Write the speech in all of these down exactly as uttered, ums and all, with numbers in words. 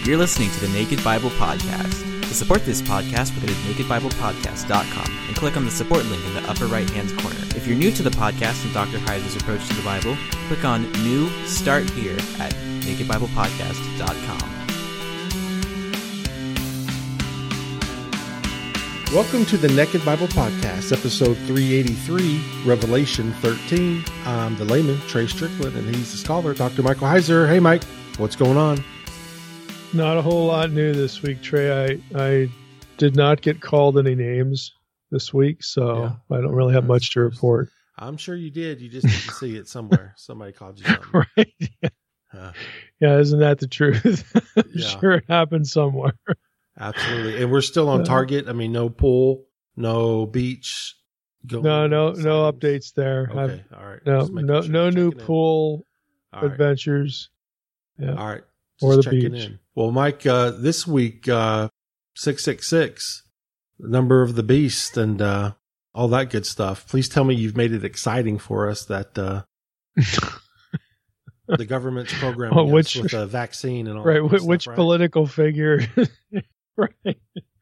You're listening to the Naked Bible Podcast. To support this podcast, go to naked bible podcast dot com and click on the support link in the upper right-hand corner. If you're new to the podcast and Doctor Heiser's approach to the Bible, click on New Start Here at naked bible podcast dot com. Welcome to the Naked Bible Podcast, episode three eighty-three, Revelation thirteen. I'm the layman, Trey Strickland, and he's the scholar, Doctor Michael Heiser. Hey, Mike, what's going on? Not a whole lot new this week, Trey. I, I did not get called any names this week, so yeah. I don't really have much to report. I'm sure you did. You just didn't see it somewhere. Somebody called you something. Right. Yeah. Uh, yeah, isn't that the truth? I'm yeah. sure it happened somewhere. Absolutely. And we're still on target. I mean, no pool, no beach. Going no, no, signs. no updates there. Okay. I've, all right. No, no, sure no new pool right. adventures. Yeah. All right. Just or the beach. In. Well, Mike, uh, this week, uh, six six six, the number of the beast and, uh, all that good stuff. Please tell me you've made it exciting for us that, uh, the government's programming oh, which, us with a vaccine and all right, that which, stuff, which right? political figure, right?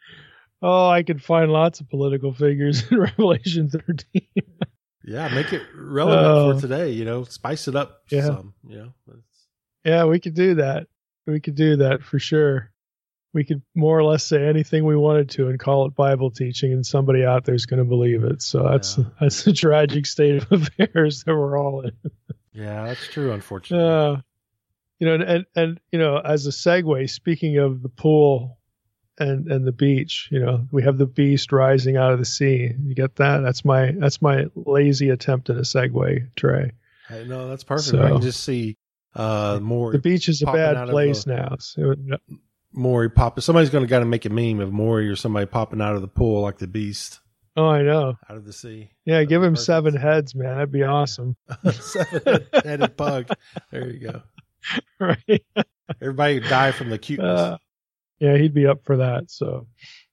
Oh, I could find lots of political figures in Revelation thirteen. Yeah, make it relevant uh, for today, you know, spice it up yeah. some, you know. Yeah, we could do that. We could do that for sure. We could more or less say anything we wanted to and call it Bible teaching, and somebody out there is going to believe it. So that's yeah. that's the tragic state of affairs that we're all in. Yeah, that's true, unfortunately. Uh, you know, and, and, and, you know, as a segue, speaking of the pool and, and the beach, you know, we have the beast rising out of the sea. You get that? That's my, that's my lazy attempt at a segue, Trey. Hey, no, that's perfect. So, I can just see uh, more. The beach is a bad place the, now. So, Maury popping. Somebody's going to got to make a meme of Maury or somebody popping out of the pool like the beast. Oh, I know. Out of the sea. Yeah, That'd give him perfect. seven heads, man. That'd be awesome. Seven-headed bug. There you go. Right. Everybody would die from the cuteness. Uh, yeah, he'd be up for that. So,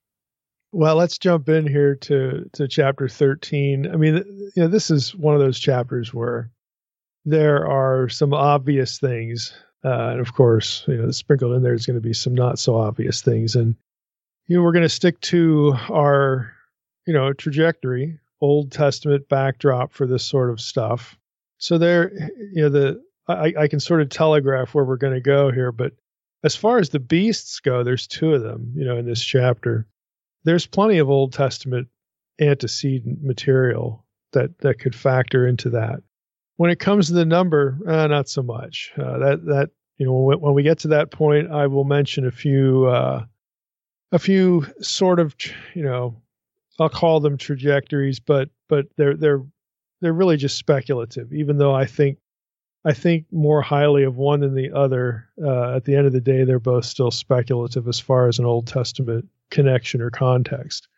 well, let's jump in here to, to chapter thirteen. I mean, you know, this is one of those chapters where there are some obvious things. Uh, and of course, you know, sprinkled in there is going to be some not so obvious things. And, you know, we're going to stick to our, you know, trajectory, Old Testament backdrop for this sort of stuff. So there, you know, the I, I can sort of telegraph where we're going to go here. But as far as the beasts go, there's two of them, you know, in this chapter. There's plenty of Old Testament antecedent material that that could factor into that. When it comes to the number, uh, not so much. Uh, that that you know, when, when we get to that point, I will mention a few uh, a few sort of, you know, I'll call them trajectories, but but they're they're they're really just speculative. Even though I think I think more highly of one than the other, uh, at the end of the day, they're both still speculative as far as an Old Testament connection or context.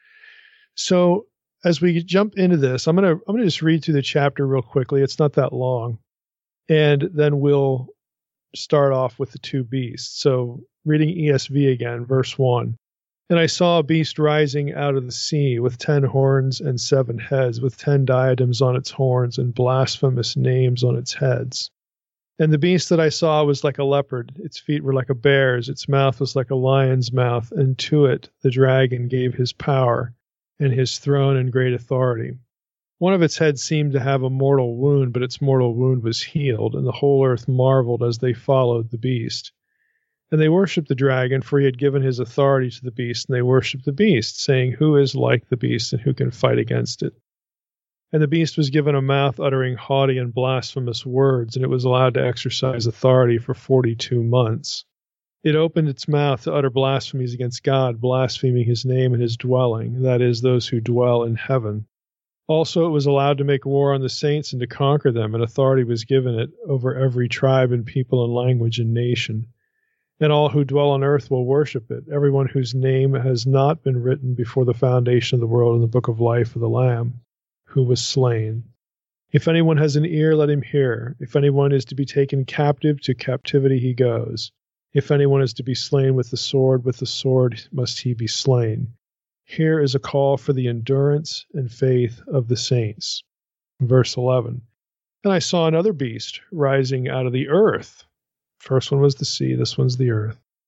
So as we jump into this, I'm gonna I'm gonna just read through the chapter real quickly. It's not that long, and then we'll start off with the two beasts. So reading E S V again, verse one. And I saw a beast rising out of the sea with ten horns and seven heads, with ten diadems on its horns and blasphemous names on its heads. And the beast that I saw was like a leopard. Its feet were like a bear's. Its mouth was like a lion's mouth. And to it the dragon gave his power and his throne and great authority. One of its heads seemed to have a mortal wound, but its mortal wound was healed. And the whole earth marveled as they followed the beast. And they worshipped the dragon, for he had given his authority to the beast, and they worshipped the beast, saying, Who is like the beast, and who can fight against it? And the beast was given a mouth uttering haughty and blasphemous words, and it was allowed to exercise authority for forty-two months. It opened its mouth to utter blasphemies against God, blaspheming his name and his dwelling, that is, those who dwell in heaven. Also it was allowed to make war on the saints and to conquer them, and authority was given it over every tribe and people and language and nation. And all who dwell on earth will worship it, everyone whose name has not been written before the foundation of the world in the book of life of the Lamb, who was slain. If anyone has an ear, let him hear. If anyone is to be taken captive, to captivity he goes. If anyone is to be slain with the sword, with the sword must he be slain. Here is a call for the endurance and faith of the saints. Verse eleven. And I saw another beast rising out of the earth. First one was the sea, this one's the earth.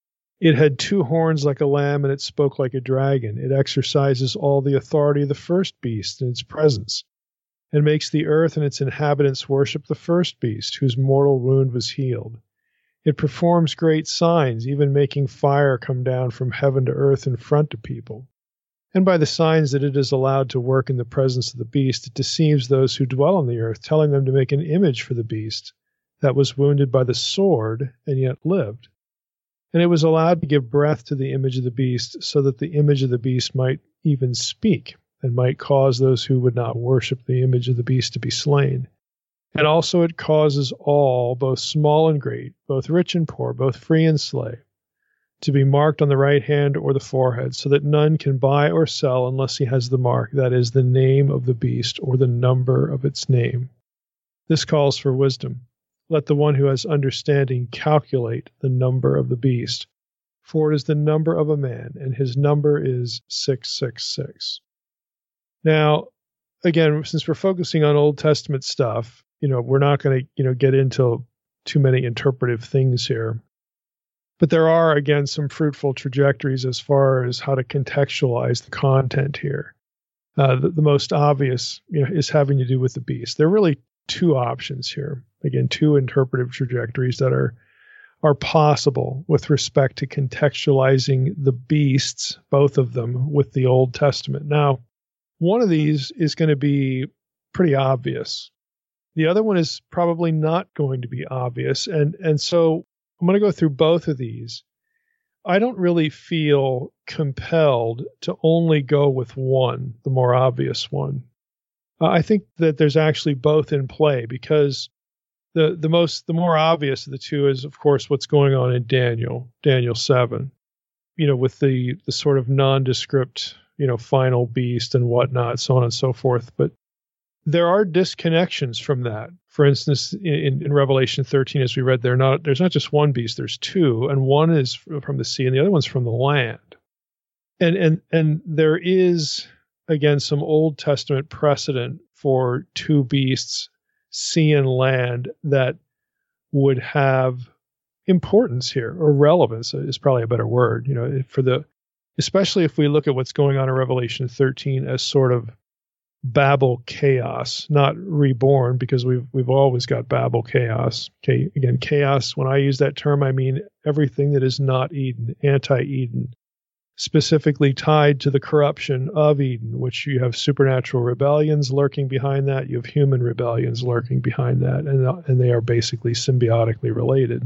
It had two horns like a lamb, and it spoke like a dragon. It exercises all the authority of the first beast in its presence, and makes the earth and its inhabitants worship the first beast, whose mortal wound was healed. It performs great signs, even making fire come down from heaven to earth in front of people. And by the signs that it is allowed to work in the presence of the beast, it deceives those who dwell on the earth, telling them to make an image for the beast that was wounded by the sword and yet lived. And it was allowed to give breath to the image of the beast, so that the image of the beast might even speak, and might cause those who would not worship the image of the beast to be slain. And also it causes all, both small and great, both rich and poor, both free and slave, to be marked on the right hand or the forehead, so that none can buy or sell unless he has the mark, that is, the name of the beast or the number of its name. This calls for wisdom. Let the one who has understanding calculate the number of the beast, for it is the number of a man, and his number is six six six. Now, again, since we're focusing on Old Testament stuff, you know, we're not going to, you know, get into too many interpretive things here. But there are, again, some fruitful trajectories as far as how to contextualize the content here. Uh, the, the most obvious, you know, is having to do with the beast. There are really two options here. Again, two interpretive trajectories that are are possible with respect to contextualizing the beasts, both of them, with the Old Testament. Now, one of these is going to be pretty obvious. The other one is probably not going to be obvious. And, and so I'm going to go through both of these. I don't really feel compelled to only go with one, the more obvious one. Uh, I think that there's actually both in play, because the the most the more obvious of the two is, of course, what's going on in Daniel, Daniel seven, you know, with the the sort of nondescript, you know, final beast and whatnot, so on and so forth. But there are disconnections from that. For instance, in, in Revelation thirteen, as we read, there not there's not just one beast, there's two, and one is from the sea and the other one's from the land. And and and there is, again, some Old Testament precedent for two beasts, sea and land, that would have importance here, or relevance is probably a better word, you know, for the, especially if we look at what's going on in Revelation thirteen as sort of Babel chaos, not reborn, because we've we've always got Babel chaos. Okay, again, chaos, when I use that term, I mean everything that is not Eden, anti-Eden, specifically tied to the corruption of Eden, which you have supernatural rebellions lurking behind that, you have human rebellions lurking behind that, and and they are basically symbiotically related.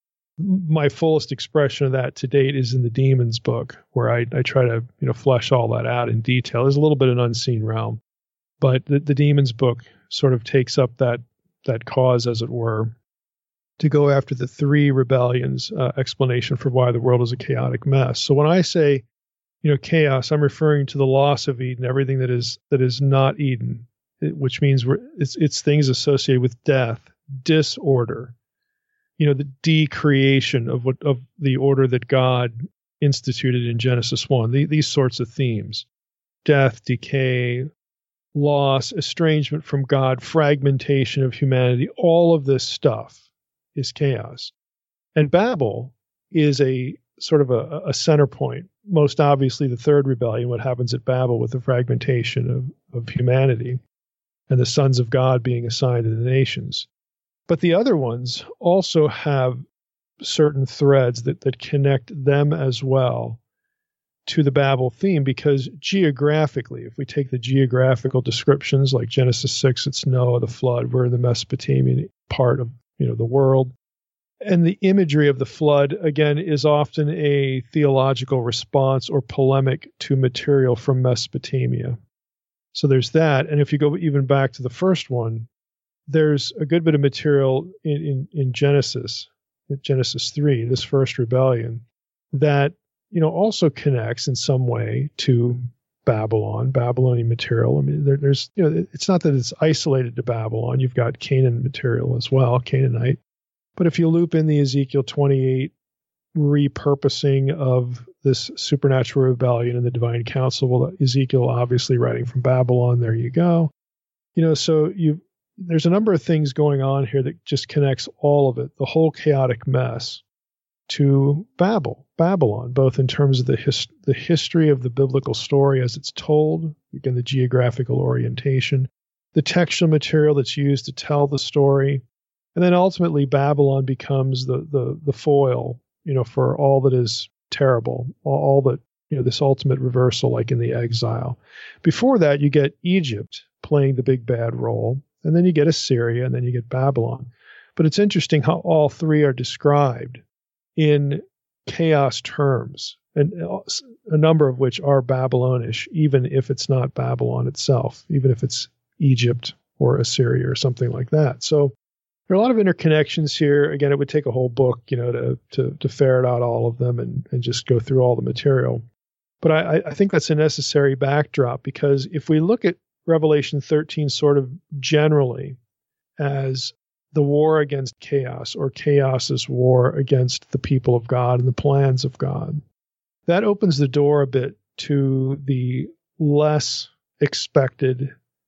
My fullest expression of that to date is in the Demons book, where I, I try to, you know, flesh all that out in detail. There's a little bit of an unseen realm. But the, the Demons book sort of takes up that that cause, as it were, to go after the three rebellions uh, explanation for why the world is a chaotic mess. So when I say, you know, chaos, I'm referring to the loss of Eden, everything that is that is not Eden, it, which means we're, it's it's things associated with death, disorder, you know, the decreation of what of the order that God instituted in Genesis one. The, these sorts of themes: death, decay, loss, estrangement from God, fragmentation of humanity, all of this stuff is chaos. And Babel is a sort of a, a center point. Most obviously, the third rebellion, what happens at Babel with the fragmentation of, of humanity and the sons of God being assigned to the nations. But the other ones also have certain threads that, that connect them as well to the Babel theme, because geographically, if we take the geographical descriptions, like Genesis six, it's Noah, the flood, we're in the Mesopotamian part of, you know, the world. And the imagery of the flood, again, is often a theological response or polemic to material from Mesopotamia. So there's that. And if you go even back to the first one, there's a good bit of material in, in, in Genesis, in Genesis three, this first rebellion, that, you know, also connects in some way to Babylon, Babylonian material. I mean, there, there's, you know, it's not that it's isolated to Babylon. You've got Canaan material as well, Canaanite. But if you loop in the Ezekiel twenty-eight repurposing of this supernatural rebellion and the divine council, well, Ezekiel obviously writing from Babylon, there you go. You know, so you there's a number of things going on here that just connects all of it, the whole chaotic mess. to Babel, Babylon, both in terms of the his, the history of the biblical story as it's told, again, the geographical orientation, the textual material that's used to tell the story, and then ultimately Babylon becomes the the the foil, you know, for all that is terrible, all, all that, you know, this ultimate reversal, like in the exile. Before that, you get Egypt playing the big bad role, and then you get Assyria, and then you get Babylon. But it's interesting how all three are described in chaos terms, and a number of which are Babylonish, even if it's not Babylon itself, even if it's Egypt or Assyria or something like that. So there are a lot of interconnections here. Again, it would take a whole book, you know, to to, to ferret out all of them and, and just go through all the material. But I, I think that's a necessary backdrop, because if we look at Revelation thirteen sort of generally as the war against chaos, or chaos's war against the people of God and the plans of God, that opens the door a bit to the less expected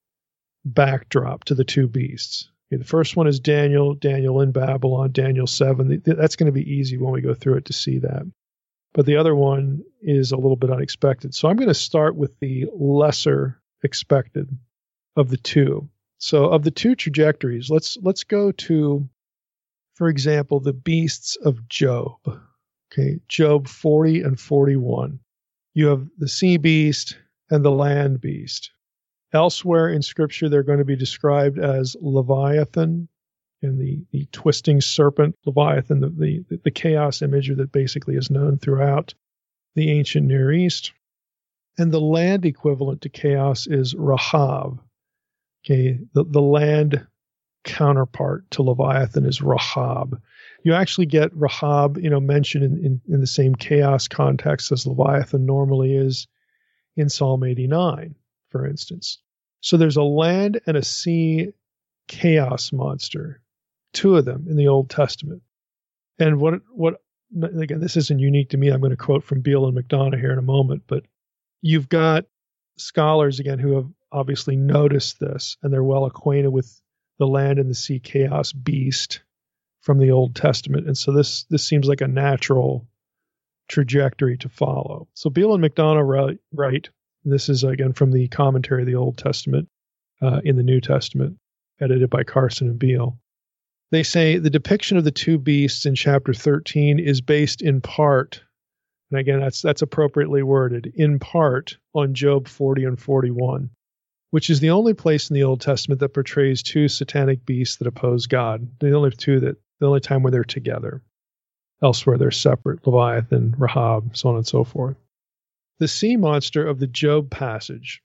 backdrop to the two beasts. Okay, the first one is Daniel, Daniel in Babylon, Daniel seven. That's going to be easy when we go through it to see that. But the other one is a little bit unexpected. So I'm going to start with the lesser expected of the two. So of the two trajectories, let's let's go to, for example, the beasts of Job. Okay, Job forty and forty-one. You have the sea beast and the land beast. Elsewhere in Scripture, they're going to be described as Leviathan, and the, the twisting serpent, Leviathan, the, the, the chaos imagery that basically is known throughout the ancient Near East. And the land equivalent to chaos is Rahab. Okay, the, the land counterpart to Leviathan is Rahab. You actually get Rahab, you know, mentioned in, in, in the same chaos context as Leviathan normally is in Psalm eighty-nine, for instance. So there's a land and a sea chaos monster, two of them in the Old Testament. And what, what again, this isn't unique to me. I'm going to quote from Beale and McDonough here in a moment, but you've got scholars, again, who have obviously noticed this, and they're well acquainted with the land and the sea chaos beast from the Old Testament. And so this this seems like a natural trajectory to follow. So Beale and McDonough write, write this is, again, from the commentary of the Old Testament uh, in the New Testament, edited by Carson and Beale. They say the depiction of the two beasts in chapter thirteen is based in part, and again, that's that's appropriately worded, in part on Job forty and forty-one, which is the only place in the Old Testament that portrays two satanic beasts that oppose God. The only two that, the only time where they're together. Elsewhere, they're separate, Leviathan, Rahab, so on and so forth. The sea monster of the Job passage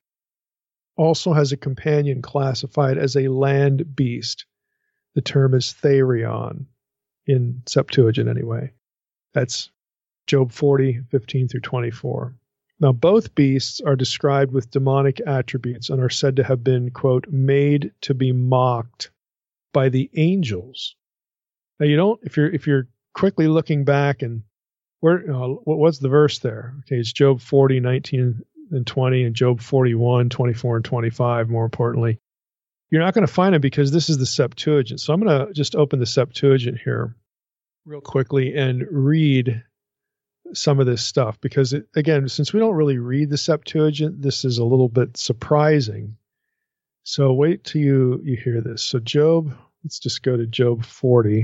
also has a companion classified as a land beast. The term is Therion, in Septuagint anyway. That's Job forty, fifteen through twenty-four. Now, both beasts are described with demonic attributes and are said to have been, quote, made to be mocked by the angels. Now, you don't, if you're if you're quickly looking back and where, uh, what what's the verse there? Okay, it's Job forty, nineteen and twenty, and Job forty-one, twenty-four and twenty-five, more importantly. You're not going to find it because this is the Septuagint. So I'm going to just open the Septuagint here real quickly and read some of this stuff, because it, again, since we don't really read the Septuagint, this is a little bit surprising. So wait till you, you hear this. So Job, let's just go to Job forty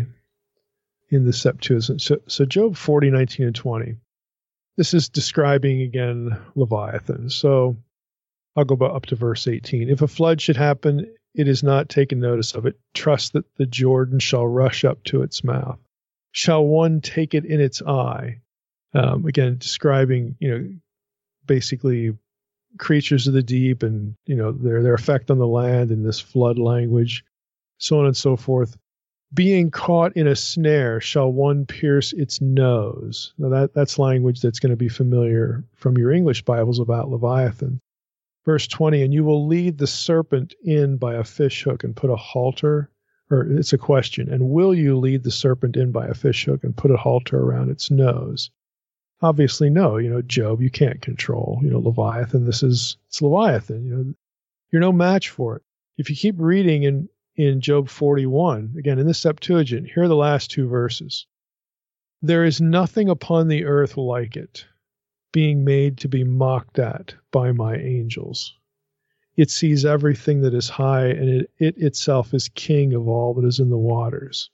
in the Septuagint. So, so Job forty, nineteen and twenty. This is describing, again, Leviathan. So I'll go up to verse eighteen. If a flood should happen, it is not taken notice of it. Trust that the Jordan shall rush up to its mouth. Shall one take it in its eye? Um, again, describing, you know, basically creatures of the deep and, you know, their their effect on the land in this flood language, so on and so forth. Being caught in a snare, shall one pierce its nose? Now that, that's language that's going to be familiar from your English Bibles about Leviathan. Verse twenty, and you will lead the serpent in by a fish hook and put a halter, or it's a question, and will you lead the serpent in by a fish hook and put a halter around its nose? Obviously, no. You know, Job, you can't control, you know, Leviathan. This is, it's Leviathan. You know, you're no match for it. If you keep reading in, in Job forty-one, again, in the Septuagint, here are the last two verses. There is nothing upon the earth like it, being made to be mocked at by my angels. It sees everything that is high, and it, it itself is king of all that is in the waters.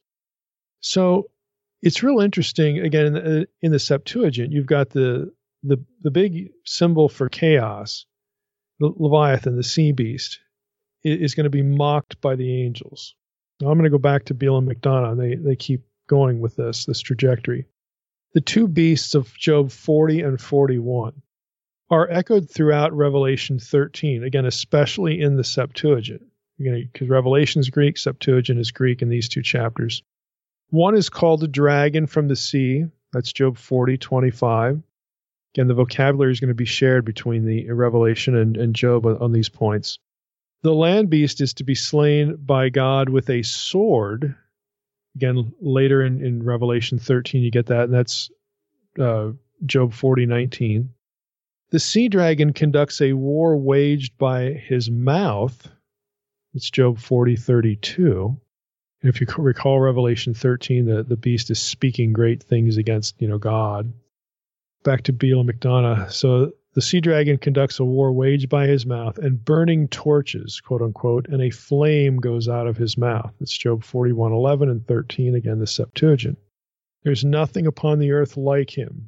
So it's real interesting. Again, in the, in the Septuagint, you've got the, the, the big symbol for chaos, the Leviathan, the sea beast, is going to be mocked by the angels. Now, I'm going to go back to Beal and McDonough. They, they keep going with this, this trajectory. The two beasts of Job forty and forty-one are echoed throughout Revelation thirteen, again, especially in the Septuagint, because Revelation is Greek, Septuagint is Greek in these two chapters. One is called a dragon from the sea. That's Job forty twenty-five. Again, the vocabulary is going to be shared between the Revelation and, and Job on, on these points. The land beast is to be slain by God with a sword. Again, later in, in Revelation thirteen, you get that, and that's uh, Job forty nineteen. The sea dragon conducts a war waged by his mouth. It's Job forty thirty-two. And if you recall Revelation thirteen, the, the beast is speaking great things against, you know, God. Back to Beal and McDonough. So the sea dragon conducts a war waged by his mouth, and burning torches, quote unquote, and a flame goes out of his mouth. It's Job forty-one eleven and thirteen, again, the Septuagint. There's nothing upon the earth like him.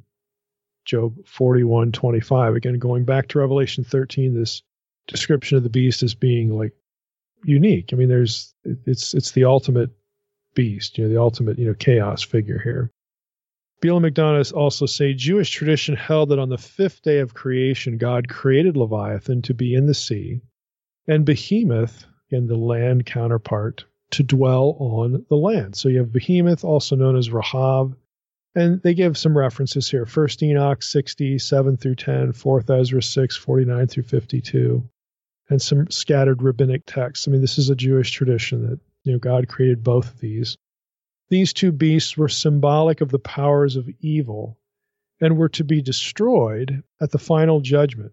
Job forty-one twenty-five. Again, going back to Revelation thirteen, this description of the beast as being like unique. I mean, there's it's it's the ultimate beast, you know, the ultimate, you know, chaos figure here. Beal and McDonough also say Jewish tradition held that on the fifth day of creation, God created Leviathan to be in the sea, and Behemoth, again, the land counterpart, to dwell on the land. So you have Behemoth, also known as Rahab, and they give some references here. First Enoch sixty, seven through ten, Fourth Ezra six, forty-nine through fifty-two, and some scattered rabbinic texts. I mean, this is a Jewish tradition that, you know, God created both of these. These two beasts were symbolic of the powers of evil and were to be destroyed at the final judgment.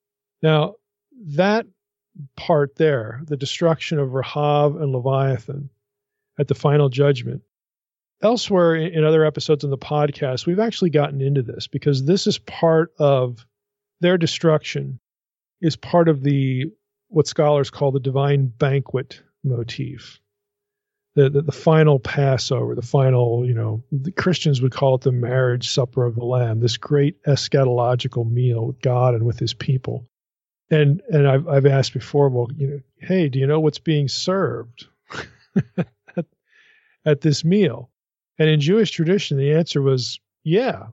Now, that part there, the destruction of Rahab and Leviathan at the final judgment, elsewhere in other episodes in the podcast, we've actually gotten into this because this is part of their destruction, is part of the what scholars call the divine banquet motif. The, the the final Passover, the final, you know, the Christians would call it the marriage supper of the Lamb, this great eschatological meal with God and with his people. And and I've I've asked before, well, you know, hey, do you know what's being served at, at this meal? And in Jewish tradition, the answer was, yeah,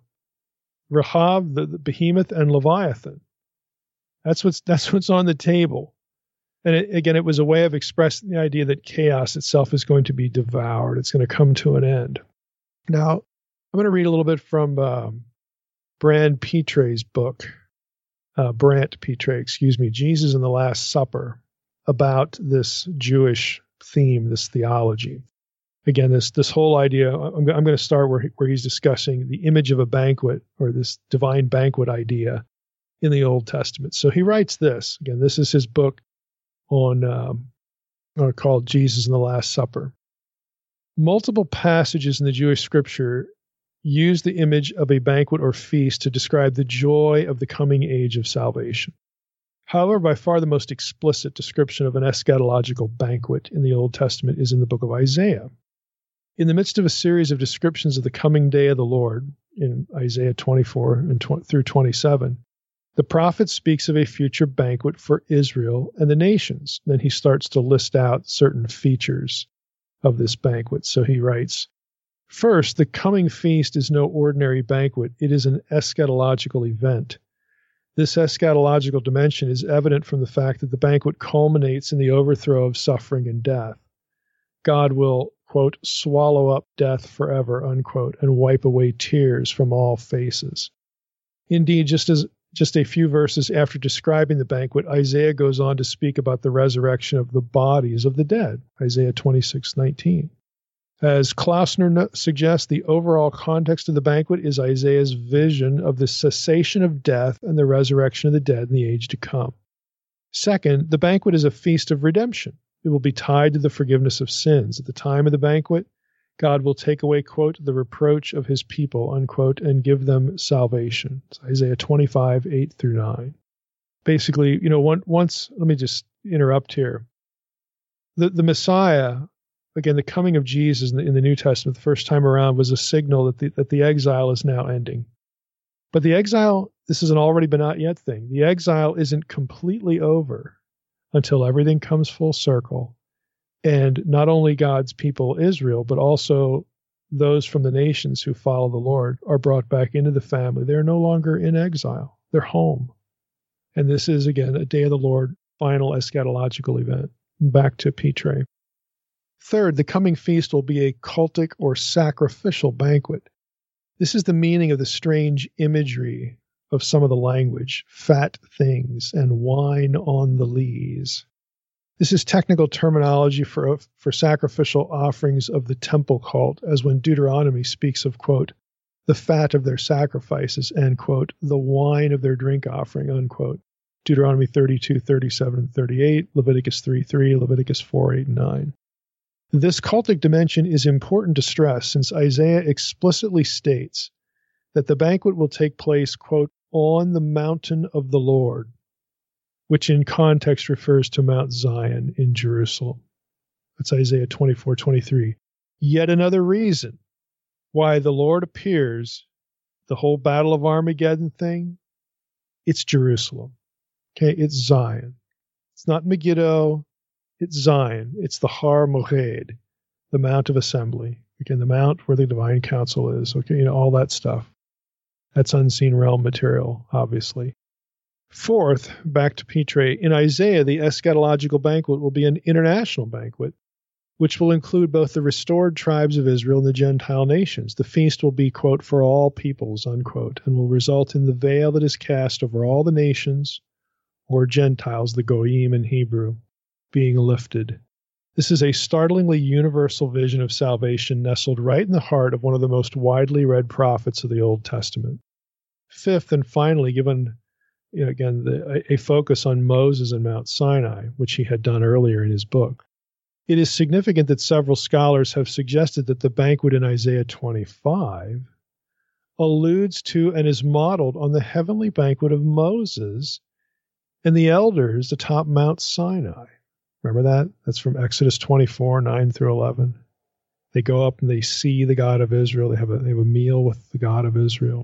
Rahab, the, the Behemoth, and Leviathan. That's what's that's what's on the table. And it, again, it was a way of expressing the idea that chaos itself is going to be devoured. It's going to come to an end. Now, I'm going to read a little bit from um, Brand Petre's book, uh, Brant Petre, excuse me, Jesus and the Last Supper, about this Jewish theme, this theology. Again, this this whole idea, I'm, I'm going to start where, where he's discussing the image of a banquet, or this divine banquet idea in the Old Testament. So he writes this. Again, this is his book on um, uh, called Jesus and the Last Supper. Multiple passages in the Jewish scripture use the image of a banquet or feast to describe the joy of the coming age of salvation. However, by far the most explicit description of an eschatological banquet in the Old Testament is in the book of Isaiah. In the midst of a series of descriptions of the coming day of the Lord, in Isaiah twenty-four and twenty through twenty-seven, the prophet speaks of a future banquet for Israel and the nations. Then he starts to list out certain features of this banquet. So he writes, first, the coming feast is no ordinary banquet. It is an eschatological event. This eschatological dimension is evident from the fact that the banquet culminates in the overthrow of suffering and death. God will, quote, swallow up death forever, unquote, and wipe away tears from all faces. Indeed, just as Just a few verses after describing the banquet, Isaiah goes on to speak about the resurrection of the bodies of the dead, Isaiah twenty-six nineteen. As Klausner no- suggests, the overall context of the banquet is Isaiah's vision of the cessation of death and the resurrection of the dead in the age to come. Second, the banquet is a feast of redemption. It will be tied to the forgiveness of sins. At the time of the banquet, God will take away, quote, the reproach of his people, unquote, and give them salvation. It's Isaiah twenty-five, eight through nine. Basically, you know, one, once, let me just interrupt here. The, the Messiah, again, the coming of Jesus in the, in the New Testament the first time around was a signal that the, that the exile is now ending. But the exile, this is an already but not yet thing. The exile isn't completely over until everything comes full circle. And not only God's people, Israel, but also those from the nations who follow the Lord are brought back into the family. They're no longer in exile. They're home. And this is, again, a day of the Lord, final eschatological event. Back to Petre. Third, the coming feast will be a cultic or sacrificial banquet. This is the meaning of the strange imagery of some of the language, fat things and wine on the lees. This is technical terminology for, for sacrificial offerings of the temple cult, as when Deuteronomy speaks of, quote, the fat of their sacrifices, and, quote, the wine of their drink offering, unquote. Deuteronomy thirty-two, thirty-seven, and thirty-eight, Leviticus three, three, Leviticus four, eight, and nine. This cultic dimension is important to stress since Isaiah explicitly states that the banquet will take place, quote, on the mountain of the Lord, which in context refers to Mount Zion in Jerusalem. That's Isaiah twenty-four, twenty-three. Yet another reason why the Lord appears, the whole Battle of Armageddon thing, it's Jerusalem. Okay, it's Zion. It's not Megiddo, it's Zion. It's the Har Moed, the Mount of Assembly. Again, the mount where the divine council is. Okay, you know, all that stuff. That's unseen realm material, obviously. Fourth, back to Petre, in Isaiah, the eschatological banquet will be an international banquet, which will include both the restored tribes of Israel and the Gentile nations. The feast will be, quote, for all peoples, unquote, and will result in the veil that is cast over all the nations, or Gentiles, the Goyim in Hebrew, being lifted. This is a startlingly universal vision of salvation nestled right in the heart of one of the most widely read prophets of the Old Testament. Fifth, and finally, given you know, again, the, a, a focus on Moses and Mount Sinai, which he had done earlier in his book. It is significant that several scholars have suggested that the banquet in Isaiah twenty-five alludes to and is modeled on the heavenly banquet of Moses and the elders atop Mount Sinai. Remember that? That's from Exodus twenty-four, nine through eleven. They go up and they see the God of Israel. They have a, they have a meal with the God of Israel.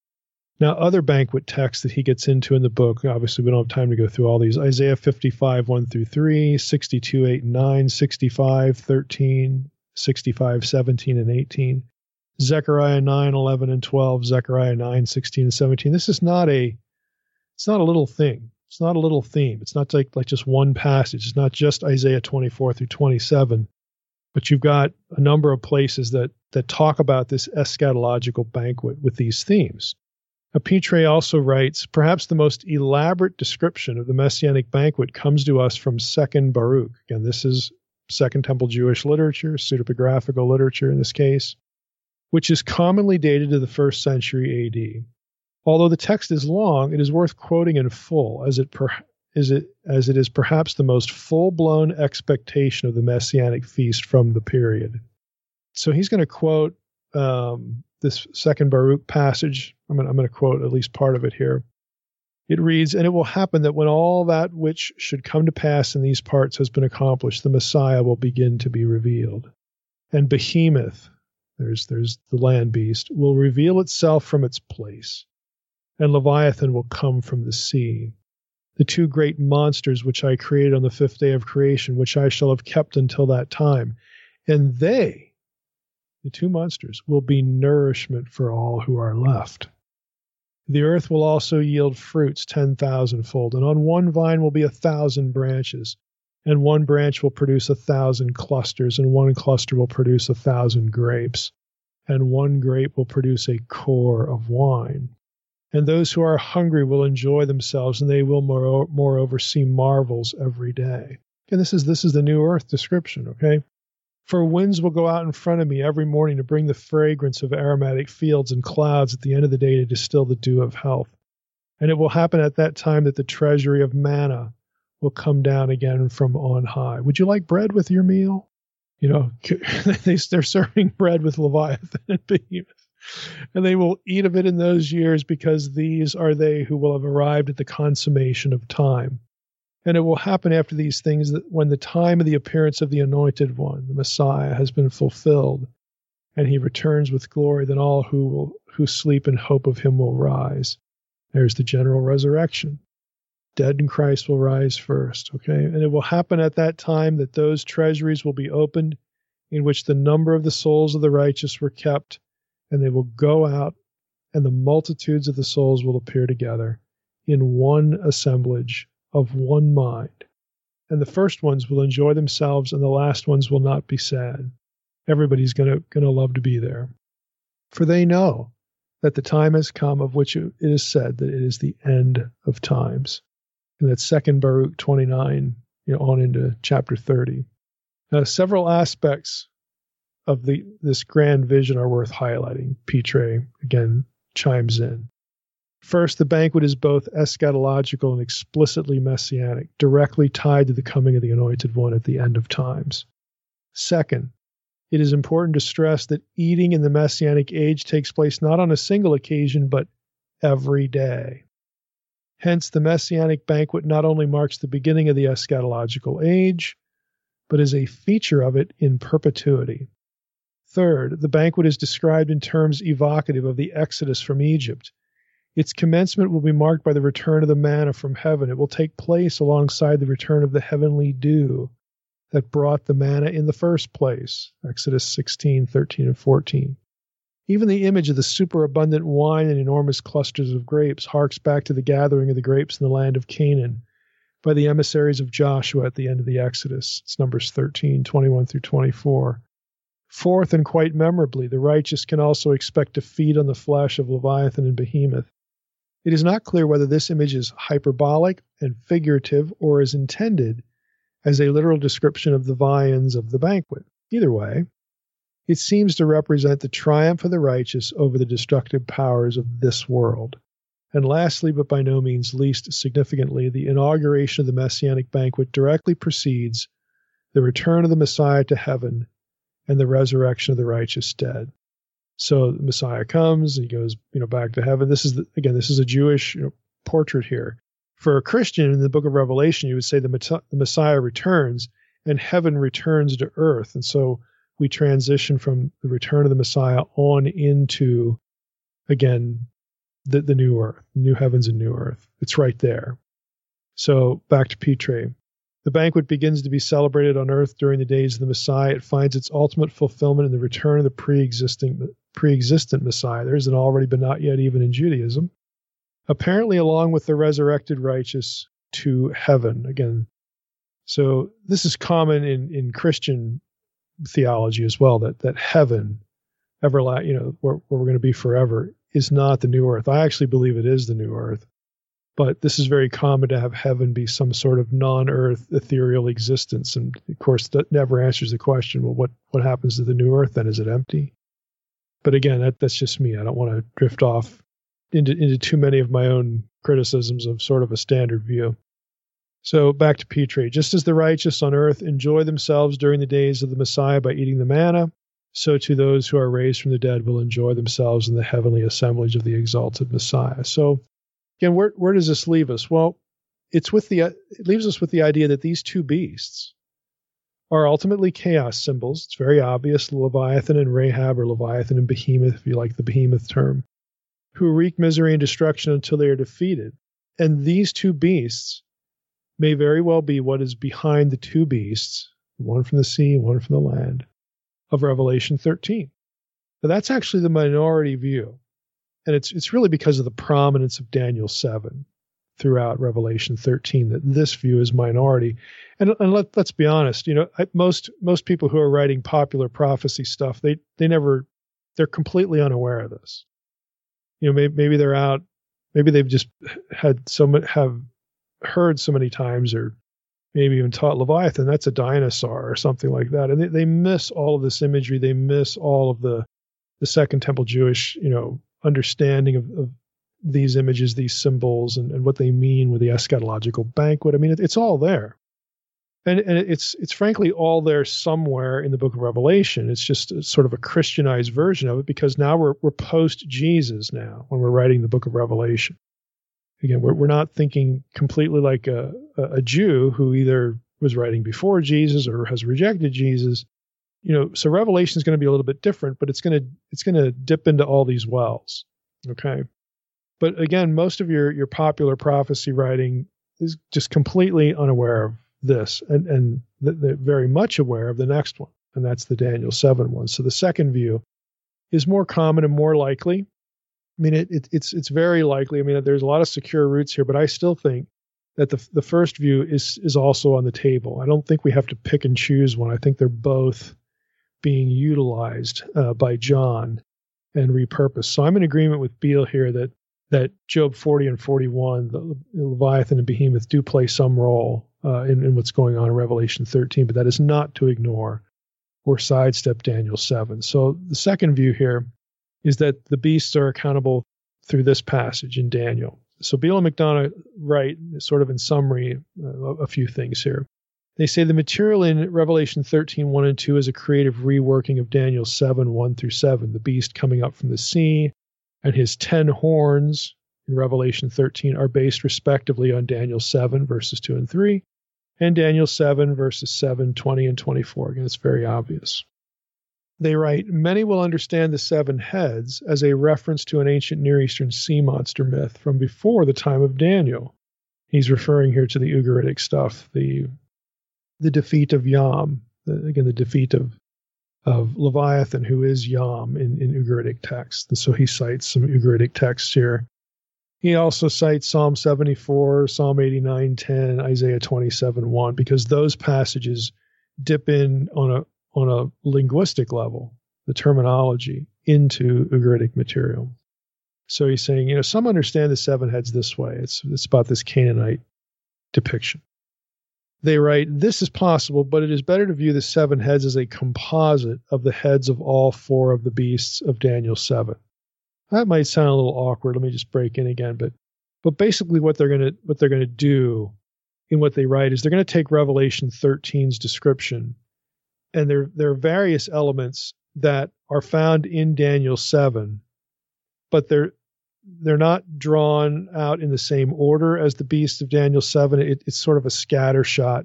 Now, other banquet texts that he gets into in the book, obviously we don't have time to go through all these. Isaiah fifty-five, one through three, sixty-two, eight and nine, sixty-five, thirteen, sixty-five, seventeen and eighteen, Zechariah nine, eleven and twelve, Zechariah nine, sixteen and seventeen. This is not a, it's not a little thing. It's not a little theme. It's not like, like just one passage. It's not just Isaiah twenty-four through twenty-seven, but you've got a number of places that, that talk about this eschatological banquet with these themes. Now, Petre also writes, perhaps the most elaborate description of the Messianic banquet comes to us from Second Baruch. Again, this is Second Temple Jewish literature, pseudepigraphical literature in this case, which is commonly dated to the first century A D. Although the text is long, it is worth quoting in full, as it, per, is it, as it is perhaps the most full-blown expectation of the Messianic feast from the period. So he's going to quote um, this Second Baruch passage. I'm going, I'm going to quote at least part of it here. It reads, "And it will happen that when all that which should come to pass in these parts has been accomplished, the Messiah will begin to be revealed. And Behemoth," there's, there's the land beast, "will reveal itself from its place. And Leviathan will come from the sea. The two great monsters which I created on the fifth day of creation, which I shall have kept until that time. And they," the two monsters, "will be nourishment for all who are left. The earth will also yield fruits ten thousandfold, and on one vine will be a thousand branches, and one branch will produce a thousand clusters, and one cluster will produce a thousand grapes, and one grape will produce a core of wine. And those who are hungry will enjoy themselves, and they will more, moreover see marvels every day." And this is this is the new earth description, okay? "For winds will go out in front of me every morning to bring the fragrance of aromatic fields, and clouds at the end of the day to distill the dew of health. And it will happen at that time that the treasury of manna will come down again from on high." Would you like bread with your meal? You know, they, they're serving bread with Leviathan and Behemoth. And they will eat of it in those years, because these are they who will have arrived at the consummation of time. And it will happen after these things that when the time of the appearance of the Anointed One, the Messiah, has been fulfilled, and he returns with glory, then all who will who sleep in hope of him will rise. There's the general resurrection. Dead in Christ will rise first, okay? And it will happen at that time that those treasuries will be opened, in which the number of the souls of the righteous were kept, and they will go out, and the multitudes of the souls will appear together in one assemblage of one mind. And the first ones will enjoy themselves, and the last ones will not be sad. Everybody's gonna gonna love to be there. For they know that the time has come of which it is said that it is the end of times. And that's Second Baruch twenty-nine, you know, on into chapter thirty. Now, several aspects of the this grand vision are worth highlighting. Petre, again, chimes in. First, the banquet is both eschatological and explicitly messianic, directly tied to the coming of the Anointed One at the end of times. Second, it is important to stress that eating in the Messianic age takes place not on a single occasion, but every day. Hence, the Messianic banquet not only marks the beginning of the eschatological age, but is a feature of it in perpetuity. Third, the banquet is described in terms evocative of the exodus from Egypt. Its commencement will be marked by the return of the manna from heaven. It will take place alongside the return of the heavenly dew that brought the manna in the first place, Exodus sixteen, thirteen, and fourteen. Even the image of the superabundant wine and enormous clusters of grapes harks back to the gathering of the grapes in the land of Canaan by the emissaries of Joshua at the end of the Exodus. It's Numbers thirteen, twenty-one through twenty-four. Fourth, and quite memorably, the righteous can also expect to feed on the flesh of Leviathan and Behemoth. It is not clear whether this image is hyperbolic and figurative or is intended as a literal description of the viands of the banquet. Either way, it seems to represent the triumph of the righteous over the destructive powers of this world. And lastly, but by no means least significantly, the inauguration of the Messianic banquet directly precedes the return of the Messiah to heaven and the resurrection of the righteous dead. So the Messiah comes, he goes, you know, back to heaven. This is the, again, this is a Jewish, you know, portrait here. For a Christian in the book of Revelation, you would say the, the Messiah returns and heaven returns to earth. And so we transition from the return of the Messiah on into, again, the, the new earth, new heavens and new earth. It's right there. So back to Petre. The banquet begins to be celebrated on earth during the days of the Messiah. It finds its ultimate fulfillment in the return of the pre-existing, pre-existent Messiah. There is an already but not yet even in Judaism. Apparently along with the resurrected righteous to heaven again. So this is common in, in Christian theology as well, that, that heaven, everla- you know, where, where we're going to be forever, is not the new earth. I actually believe it is the new earth. But this is very common to have heaven be some sort of non-earth ethereal existence. And of course, that never answers the question, well, what, what happens to the new earth then? Is it empty? But again, that, that's just me. I don't want to drift off into, into too many of my own criticisms of sort of a standard view. So back to Petre. Just as the righteous on earth enjoy themselves during the days of the Messiah by eating the manna, so too those who are raised from the dead will enjoy themselves in the heavenly assemblage of the exalted Messiah. So again, where, where does this leave us? Well, it's with the, it leaves us with the idea that these two beasts are ultimately chaos symbols. It's very obvious, Leviathan and Rahab, or Leviathan and Behemoth, if you like the Behemoth term, who wreak misery and destruction until they are defeated. And these two beasts may very well be what is behind the two beasts, one from the sea and one from the land, of Revelation thirteen. Now, that's actually the minority view. And it's it's really because of the prominence of Daniel seven throughout Revelation thirteen that this view is minority. And, and let, let's be honest, you know, I, most most people who are writing popular prophecy stuff, they they never, they're completely unaware of this. You know, maybe, maybe they're out, maybe they've just had so much, have heard so many times, or maybe even taught Leviathan, that's a dinosaur or something like that. And they, they miss all of this imagery. They miss all of the, the Second Temple Jewish, you know, understanding of, of these images, these symbols, and, and what they mean with the eschatological banquet. I mean, it, it's all there. And, and it's it's frankly all there somewhere in the book of Revelation. It's just a, sort of a Christianized version of it, because now we're we're post Jesus now when we're writing the book of Revelation. Again, we're we're not thinking completely like a, a, a Jew who either was writing before Jesus or has rejected Jesus. You know, so Revelation is going to be a little bit different, but it's going to it's going to dip into all these wells. Okay, but again, most of your your popular prophecy writing is just completely unaware of this, and and they're very much aware of the next one, and that's the Daniel seven one. So the second view is more common and more likely. I mean, it, it it's it's very likely. I mean, there's a lot of secure roots here, but I still think that the the first view is is also on the table. I don't think we have to pick and choose one. I think they're both being utilized uh, by John and repurposed. So I'm in agreement with Beale here that that Job forty and forty-one, the Leviathan and Behemoth, do play some role uh, in, in what's going on in Revelation thirteen, but that is not to ignore or sidestep Daniel seven. So the second view here is that the beasts are accountable through this passage in Daniel. So Beale and McDonough write, sort of in summary, uh, a few things here. They say the material in Revelation thirteen, one and two is a creative reworking of Daniel seven, one through seven, the beast coming up from the sea, and his ten horns in Revelation thirteen are based respectively on Daniel seven, verses two and three, and Daniel seven, verses seven, twenty, and twenty-four. Again, it's very obvious. They write, many will understand the seven heads as a reference to an ancient Near Eastern sea monster myth from before the time of Daniel. He's referring here to the Ugaritic stuff, the the defeat of Yam, the, again, the defeat of of Leviathan, who is Yam in, in Ugaritic texts. And so he cites some Ugaritic texts here. He also cites Psalm seventy-four, Psalm eighty-nine, ten, Isaiah twenty-seven, one, because those passages dip in on a on a linguistic level, the terminology, into Ugaritic material. So he's saying, you know, some understand the seven heads this way. It's it's about this Canaanite depiction. They write, this is possible, but it is better to view the seven heads as a composite of the heads of all four of the beasts of Daniel seven. That might sound a little awkward. Let me just break in again, but but basically what they're gonna what they're gonna do in what they write is they're gonna take Revelation thirteen's description, and there there are various elements that are found in Daniel seven, but they're they're not drawn out in the same order as the beasts of Daniel seven. It, it's sort of a scattershot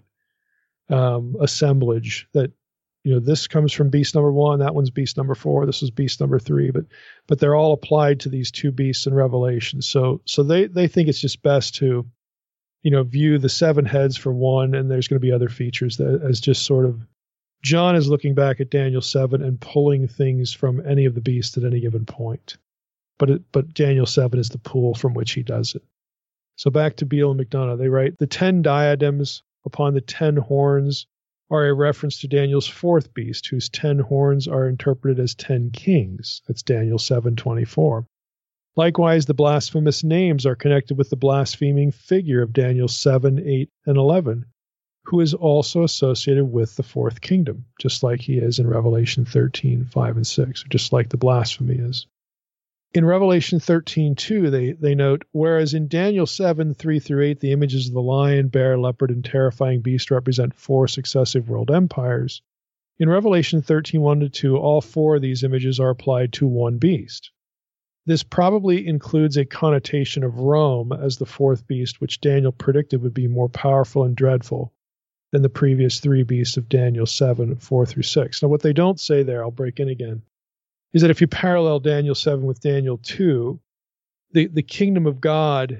um, assemblage that, you know, this comes from beast number one, that one's beast number four, this was beast number three, but but they're all applied to these two beasts in Revelation. So so they they think it's just best to, you know, view the seven heads for one, and there's going to be other features that as just sort of John is looking back at Daniel seven and pulling things from any of the beasts at any given point. But it, but Daniel seven is the pool from which he does it. So back to Beale and McDonough. They write, the ten diadems upon the ten horns are a reference to Daniel's fourth beast, whose ten horns are interpreted as ten kings. That's Daniel seven twenty-four. Likewise, the blasphemous names are connected with the blaspheming figure of Daniel seven, eight, and eleven, who is also associated with the fourth kingdom, just like he is in Revelation thirteen, five, and six, or just like the blasphemy is. In Revelation thirteen two, they, they note, whereas in Daniel seven, three through eight, the images of the lion, bear, leopard, and terrifying beast represent four successive world empires, in Revelation thirteen, one to two, all four of these images are applied to one beast. This probably includes a connotation of Rome as the fourth beast, which Daniel predicted would be more powerful and dreadful than the previous three beasts of Daniel seven, four through six. Now, what they don't say there, I'll break in again, is that if you parallel Daniel seven with Daniel two, the, the kingdom of God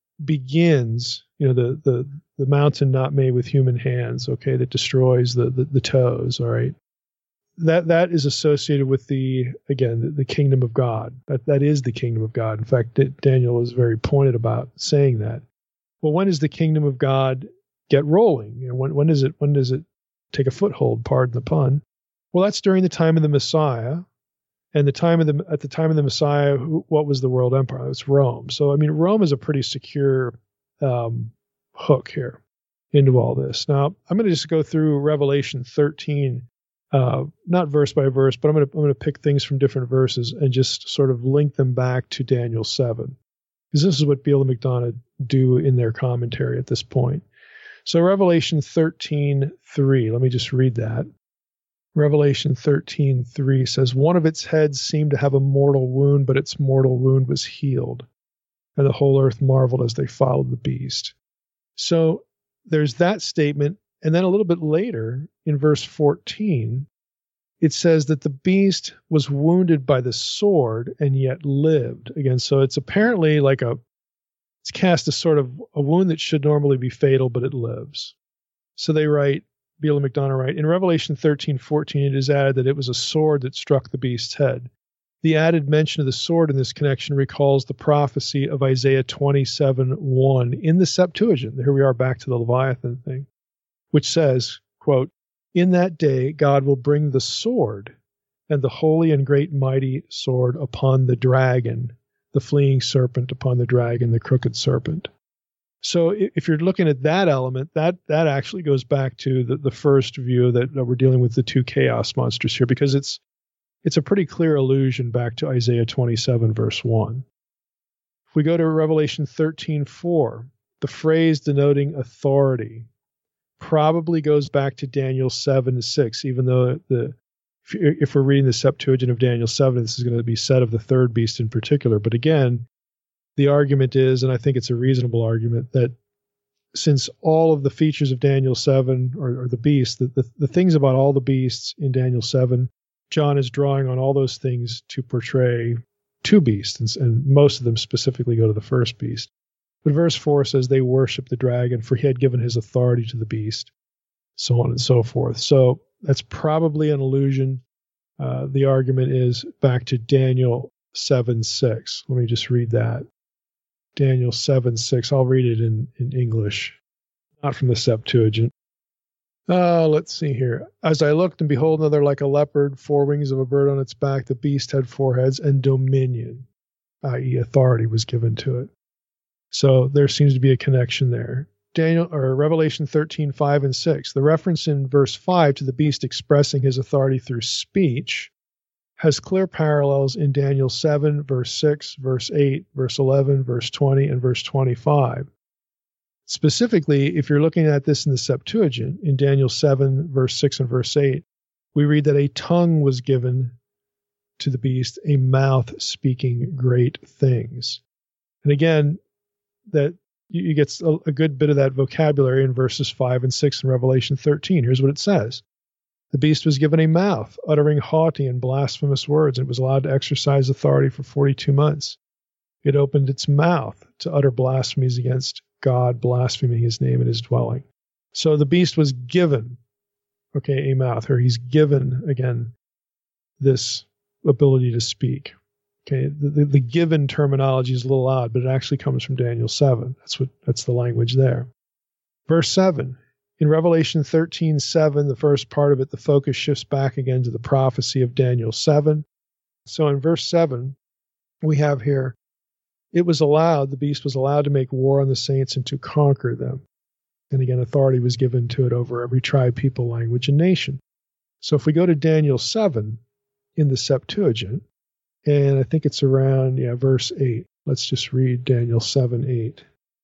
begins, you know, the, the, the mountain not made with human hands, okay, that destroys the, the, the toes, all right? That that is associated with the, again, the, the kingdom of God. That that is the kingdom of God. In fact, Daniel is very pointed about saying that. Well, when does the kingdom of God get rolling? You know, when when does it when does it take a foothold, pardon the pun? Well, that's during the time of the Messiah. And the time of the at the time of the Messiah, who, what was the world empire? It's Rome. So I mean, Rome is a pretty secure um, hook here into all this. Now, I'm going to just go through Revelation thirteen, uh, not verse by verse, but I'm going to I'm going to pick things from different verses and just sort of link them back to Daniel seven, because this is what Beale and McDonough do in their commentary at this point. So Revelation thirteen three, let me just read that. Revelation thirteen three says, one of its heads seemed to have a mortal wound, but its mortal wound was healed. And the whole earth marveled as they followed the beast. So there's that statement. And then a little bit later, in verse fourteen, it says that the beast was wounded by the sword and yet lived. Again, so it's apparently like a, it's cast as sort of a wound that should normally be fatal, but it lives. So they write, Beale and McDonough write, in Revelation thirteen fourteen, it is added that it was a sword that struck the beast's head. The added mention of the sword in this connection recalls the prophecy of Isaiah twenty-seven one in the Septuagint. Here we are back to the Leviathan thing, which says, quote, in that day God will bring the sword and the holy and great mighty sword upon the dragon, the fleeing serpent upon the dragon, the crooked serpent. So if you're looking at that element, that that actually goes back to the, the first view that, that we're dealing with the two chaos monsters here, because it's it's a pretty clear allusion back to Isaiah twenty-seven, verse one. If we go to Revelation thirteen four, the phrase denoting authority probably goes back to Daniel seven six, even though the if, if we're reading the Septuagint of Daniel seven, this is going to be said of the third beast in particular. But again, the argument is, and I think it's a reasonable argument, that since all of the features of Daniel seven, or, or the beast, the, the, the things about all the beasts in Daniel seven, John is drawing on all those things to portray two beasts, and, and most of them specifically go to the first beast. But verse four says they worship the dragon, for he had given his authority to the beast, so on and so forth. So that's probably an allusion. Uh, the argument is back to Daniel seven six. Let me just read that. Daniel seven six. I'll read it in, in English, not from the Septuagint. Uh, let's see here. As I looked, and behold, another like a leopard, four wings of a bird on its back. The beast had four heads, and dominion, that is authority, was given to it. So there seems to be a connection there. Daniel or Revelation thirteen five and six. The reference in verse five to the beast expressing his authority through speech has clear parallels in Daniel seven, verse six, verse eight, verse eleven, verse twenty, and verse twenty-five. Specifically, if you're looking at this in the Septuagint, in Daniel seven, verse six and verse eight, we read that a tongue was given to the beast, a mouth speaking great things. And again, that you get a, a good bit of that vocabulary in verses five and six in Revelation thirteen. Here's what it says. The beast was given a mouth, uttering haughty and blasphemous words, and it was allowed to exercise authority for forty-two months. It opened its mouth to utter blasphemies against God, blaspheming his name and his dwelling. So the beast was given, okay, a mouth, or he's given, again, this ability to speak. Okay, the, the, the given terminology is a little odd, but it actually comes from Daniel seven. That's what that's the language there. Verse seven. In Revelation thirteen seven, the first part of it, the focus shifts back again to the prophecy of Daniel seven. So in verse seven, we have here, it was allowed, the beast was allowed to make war on the saints and to conquer them. And again, authority was given to it over every tribe, people, language, and nation. So if we go to Daniel seven in the Septuagint, and I think it's around, yeah, verse eight. Let's just read Daniel seven eight.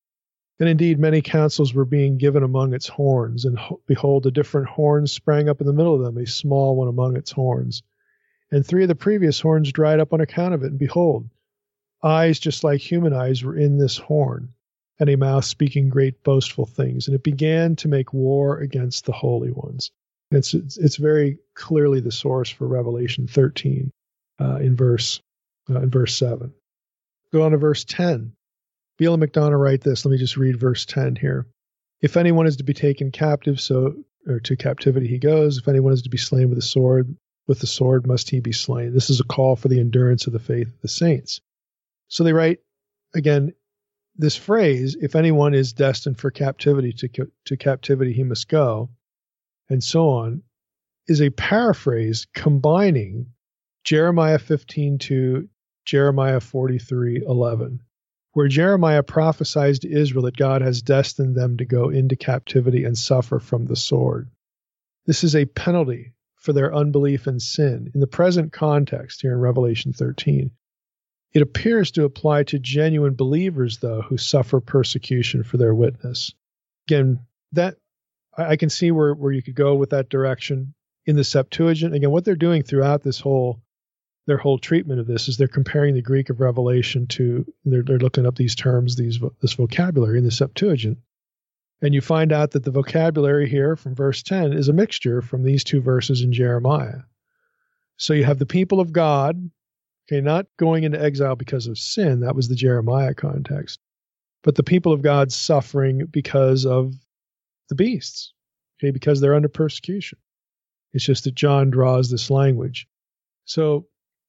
And indeed, many counsels were being given among its horns, and behold, a different horn sprang up in the middle of them, a small one among its horns. And three of the previous horns dried up on account of it, and behold, eyes just like human eyes were in this horn, and a mouth speaking great boastful things. And it began to make war against the holy ones. And it's, it's, it's very clearly the source for Revelation thirteen uh, in verse uh, in verse seven. Go on to verse ten. Beale and McDonough write this. Let me just read verse ten here. If anyone is to be taken captive, so or to captivity he goes. If anyone is to be slain with a sword, with the sword must he be slain. This is a call for the endurance of the faith of the saints. So they write, again, this phrase, if anyone is destined for captivity, to, to captivity he must go, and so on, is a paraphrase combining Jeremiah fifteen two, Jeremiah forty-three eleven, where Jeremiah prophesies to Israel that God has destined them to go into captivity and suffer from the sword. This is a penalty for their unbelief and sin. In the present context here in Revelation thirteen, it appears to apply to genuine believers, though, who suffer persecution for their witness. Again, that I, I can see where, where you could go with that direction. In the Septuagint, again, what they're doing throughout this whole, their whole treatment of this is they're comparing the Greek of Revelation to, they're, they're looking up these terms, these this vocabulary in the Septuagint. And you find out that the vocabulary here from verse ten is a mixture from these two verses in Jeremiah. So you have the people of God, okay, not going into exile because of sin, that was the Jeremiah context, but the people of God suffering because of the beasts, okay, because they're under persecution. It's just that John draws this language. So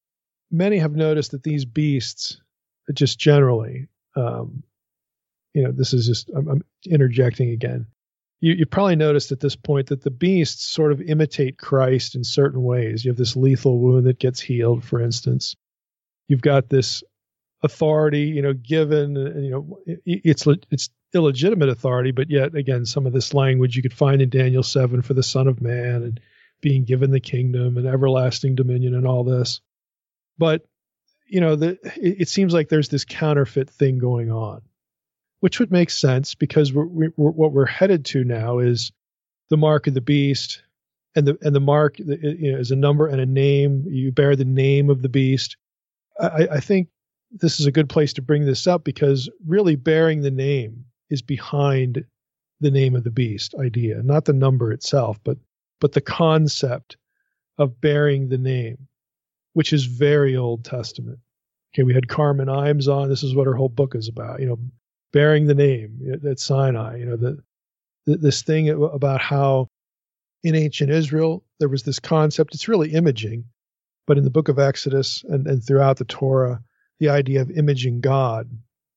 many have noticed that these beasts, just generally, um, you know, this is just, I'm, I'm interjecting again. You, you probably noticed at this point that the beasts sort of imitate Christ in certain ways. You have this lethal wound that gets healed, for instance. You've got this authority, you know, given, you know, it, it's it's illegitimate authority, but yet, again, some of this language you could find in Daniel seven for the Son of Man and being given the kingdom and everlasting dominion and all this. But, you know, the, it, it seems like there's this counterfeit thing going on, which would make sense because we're, we're, what we're headed to now is the mark of the beast, and the and the mark, you know, is a number and a name. You bear the name of the beast. I, I think this is a good place to bring this up because really bearing the name is behind the name of the beast idea, not the number itself, but but the concept of bearing the name, which is very Old Testament. Okay, we had Carmen Imes on. This is what her whole book is about, you know, bearing the name at Sinai, you know, the, the this thing about how in ancient Israel there was this concept. It's really imaging, but in the book of Exodus and, and throughout the Torah, the idea of imaging God,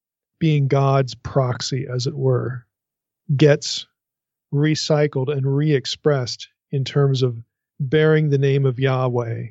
being God's proxy, as it were, gets recycled and re-expressed in terms of bearing the name of Yahweh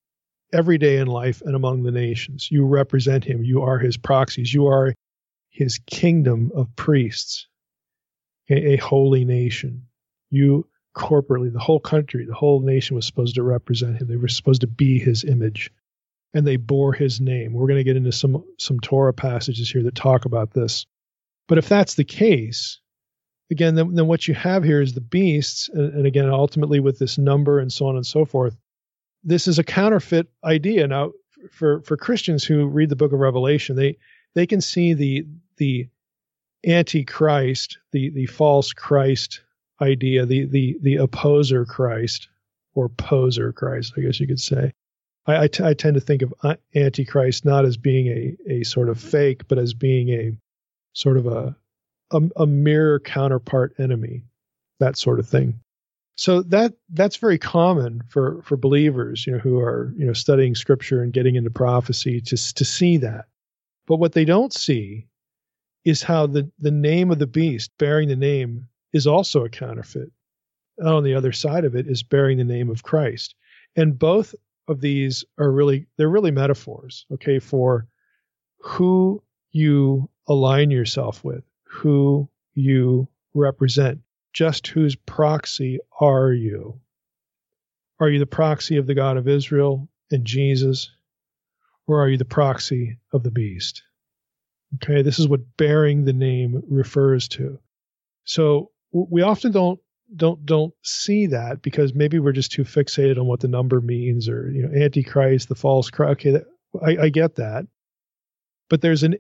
every day in life and among the nations. You represent him. You are his proxies. You are his kingdom of priests, a, a holy nation. You corporately, the whole country, the whole nation was supposed to represent him. They were supposed to be his image, and they bore his name. We're going to get into some, some Torah passages here that talk about this. But if that's the case, again, then, then what you have here is the beasts, and, and again, ultimately with this number and so on and so forth, this is a counterfeit idea. Now, for, for Christians who read the book of Revelation, they they can see the the antichrist, the the false Christ idea, the the the opposer Christ, or poser Christ, I guess you could say. I, I, t- I tend to think of antichrist not as being a a sort of fake, but as being a sort of a a, a mirror counterpart enemy, that sort of thing. So that that's very common for, for believers, you know, who are, you know, studying scripture and getting into prophecy to to see that. But what they don't see is how the, the name of the beast, bearing the name, is also a counterfeit. And on the other side of it is bearing the name of Christ. And both of these are really, they're really metaphors, okay, for who you align yourself with, who you represent. Just whose proxy are you? Are you the proxy of the God of Israel and Jesus, or are you the proxy of the beast? Okay, this is what bearing the name refers to. So we often don't don't don't see that because maybe we're just too fixated on what the number means, or, you know, Antichrist, the false Christ. Okay, that, I, I get that, but there's an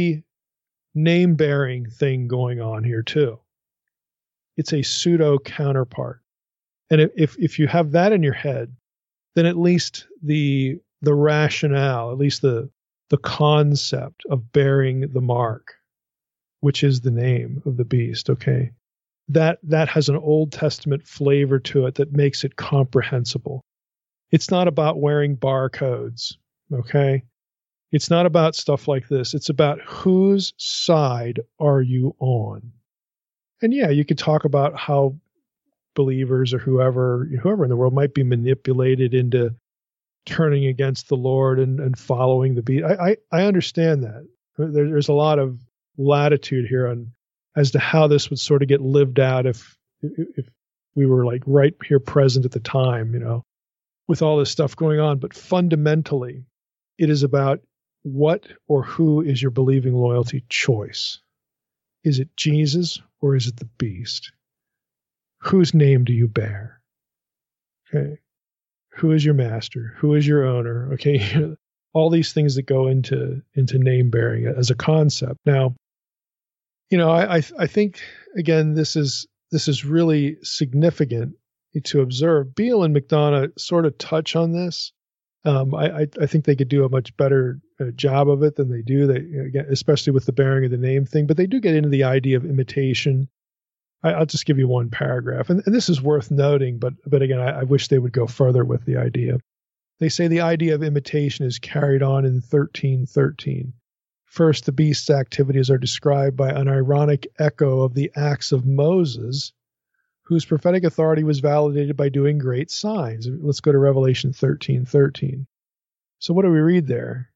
anti-name bearing thing going on here too. It's a pseudo counterpart. And if if you have that in your head, then at least the the rationale, at least the the concept of bearing the mark, which is the name of the beast, okay, that that has an Old Testament flavor to it that makes it comprehensible. It's not about wearing barcodes, okay? It's not about stuff like this. It's about whose side are you on? And yeah, you could talk about how believers or whoever, whoever in the world might be manipulated into turning against the Lord and, and following the beast. I, I, I understand that. There, there's a lot of latitude here on as to how this would sort of get lived out if if we were like right here present at the time, you know, with all this stuff going on. But fundamentally, it is about what or who is your believing loyalty choice. Is it Jesus or is it the beast? whose name do you bear? Okay. Who is your master? Who is your owner? Okay. All these things that go into, into name bearing as a concept. Now, you know, I, I, I think, again, this is, this is really significant to observe. Beale and McDonough sort of touch on this. Um, I, I, I think they could do a much better uh, job of it than they do, they, again, especially with the bearing of the name thing. But they do get into the idea of imitation. I, I'll just give you one paragraph. And, and this is worth noting, but, but again, I, I wish they would go further with the idea. They say the idea of imitation is carried on in thirteen thirteen. First, the beast's activities are described by an ironic echo of the acts of Moses, whose prophetic authority was validated by doing great signs. Let's go to Revelation thirteen thirteen. So what do we read there?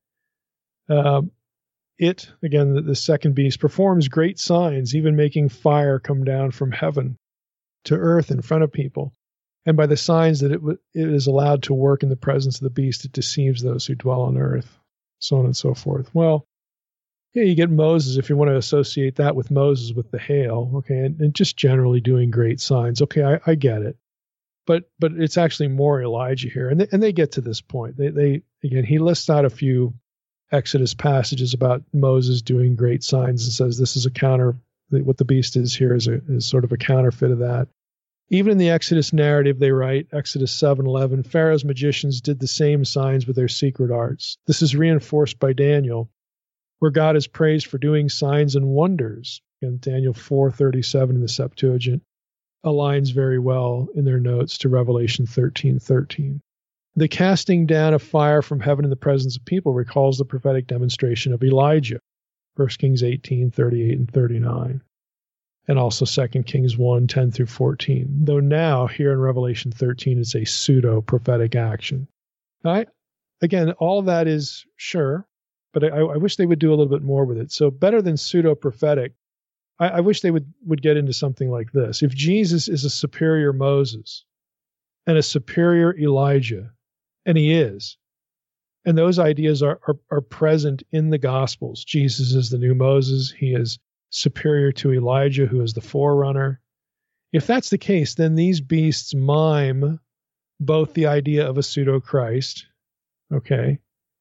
Um, it, again, the, the second beast, performs great signs, even making fire come down from heaven to earth in front of people. And by the signs that it, w- it is allowed to work in the presence of the beast, it deceives those who dwell on earth, so on and so forth. Well, yeah, you get Moses, if you want to associate that with Moses, with the hail, okay, and, and just generally doing great signs. Okay, I, I get it. But but it's actually more Elijah here. And they, and they get to this point. They, they again, he lists out a few Exodus passages about Moses doing great signs and says this is a counter, what the beast is here is, a, is sort of a counterfeit of that. Even in the Exodus narrative, they write, Exodus seven eleven, Pharaoh's magicians did the same signs with their secret arts. This is reinforced by Daniel, where God is praised for doing signs and wonders. And Daniel four thirty-seven in the Septuagint aligns very well in their notes to Revelation thirteen thirteen. The casting down of fire from heaven in the presence of people recalls the prophetic demonstration of Elijah, First Kings eighteen thirty-eight and thirty-nine. And also Second Kings one ten through fourteen. Though now, here in Revelation thirteen, it's a pseudo-prophetic action. I, again, all of that is sure, but I, I wish they would do a little bit more with it. So better than pseudo-prophetic, I, I wish they would, would get into something like this. If Jesus is a superior Moses and a superior Elijah, and he is, and those ideas are, are, are present in the Gospels. Jesus is the new Moses. He is superior to Elijah, who is the forerunner. If that's the case, then these beasts mime both the idea of a pseudo-Christ, okay?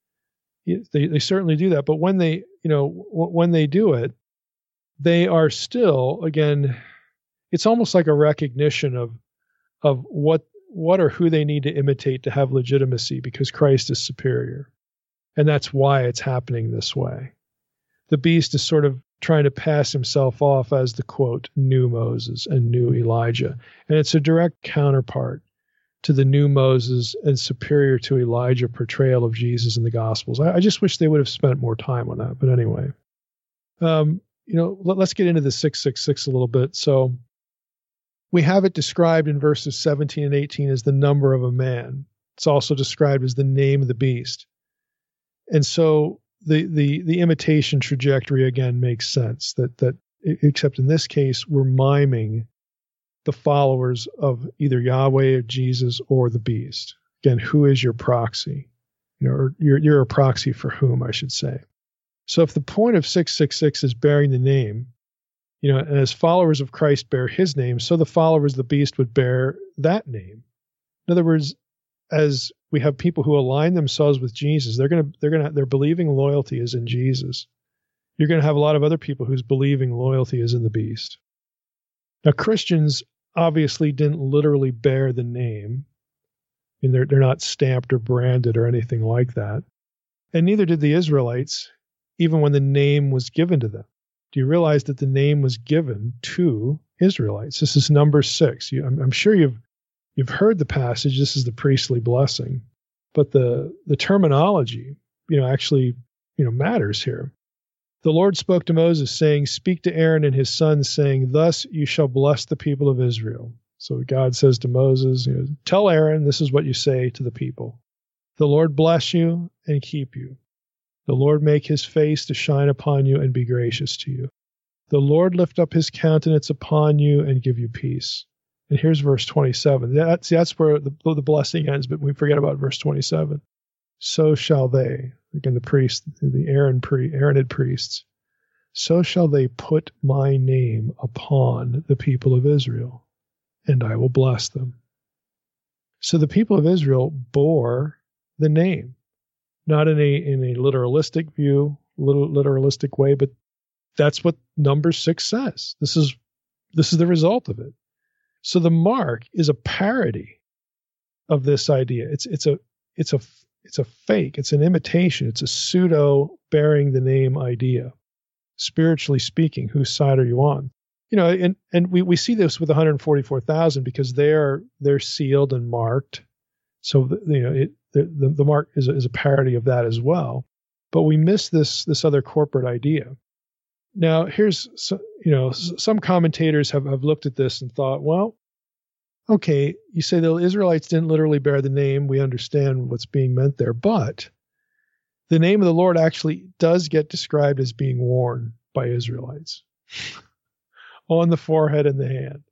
They, they certainly do that, but when they, you know, w- when they do it, they are still, again, it's almost like a recognition of, of what, what or who they need to imitate to have legitimacy, because Christ is superior. And that's why it's happening this way. The beast is sort of trying to pass himself off as the, quote, new Moses and new Elijah. And it's a direct counterpart to the new Moses and superior to Elijah portrayal of Jesus in the Gospels. I, I just wish they would have spent more time on that. But anyway, um, you know, let, let's get into the six six six a little bit. So we have it described in verses seventeen and eighteen as the number of a man. It's also described as the name of the beast. And so the the the imitation trajectory again makes sense, that that except in this case we're miming the followers of either Yahweh or Jesus or the beast. Again, who is your proxy? You know, or you're you're a proxy for whom, I should say. So if the point of six six six is bearing the name, you know, and as followers of Christ bear his name, so the followers of the beast would bear that name. In other words, as we have people who align themselves with Jesus, they're going to, they're going to, their believing loyalty is in Jesus. You're going to have a lot of other people whose believing loyalty is in the beast. Now, Christians obviously didn't literally bear the name. I mean, they're, they're not stamped or branded or anything like that. And neither did the Israelites, even when the name was given to them. Do you realize that the name was given to Israelites? This is number six. You, I'm, I'm sure you've You've heard the passage. This is the priestly blessing, but the the terminology, you know, actually, you know, matters here. The Lord spoke to Moses, saying, "Speak to Aaron and his sons, saying, Thus you shall bless the people of Israel." So God says to Moses, you know, "Tell Aaron, this is what you say to the people: The Lord bless you and keep you. The Lord make his face to shine upon you and be gracious to you. The Lord lift up his countenance upon you and give you peace." And here's verse twenty-seven. That's, that's where the, the blessing ends, but we forget about verse twenty-seven. So shall they, again, the priests, the Aaron pre, Aaronid priests, so shall they put my name upon the people of Israel. and I will bless them. So the people of Israel bore the name, not in a in a literalistic view, little literalistic way, but that's what number six says. This is this is the result of it. So the mark is a parody of this idea. It's it's a it's a it's a fake. It's an imitation. It's a pseudo bearing the name idea. Spiritually speaking, whose side are you on? You know, and and we, we see this with one hundred forty-four thousand because they're they're sealed and marked. So the, you know, it, the, the the mark is a, is a parody of that as well. But we miss this this other corporate idea. Now, here's, you know, some commentators have, have looked at this and thought, well, okay, you say the Israelites didn't literally bear the name. We understand what's being meant there. But the name of the Lord actually does get described as being worn by Israelites on the forehead and the hand.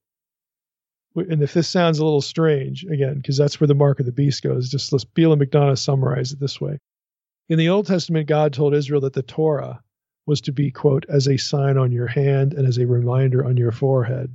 And if this sounds a little strange, again, because that's where the mark of the beast goes, just let's Beal and McDonough summarize it this way. In the Old Testament, God told Israel that the Torah was to be, quote, as a sign on your hand and as a reminder on your forehead,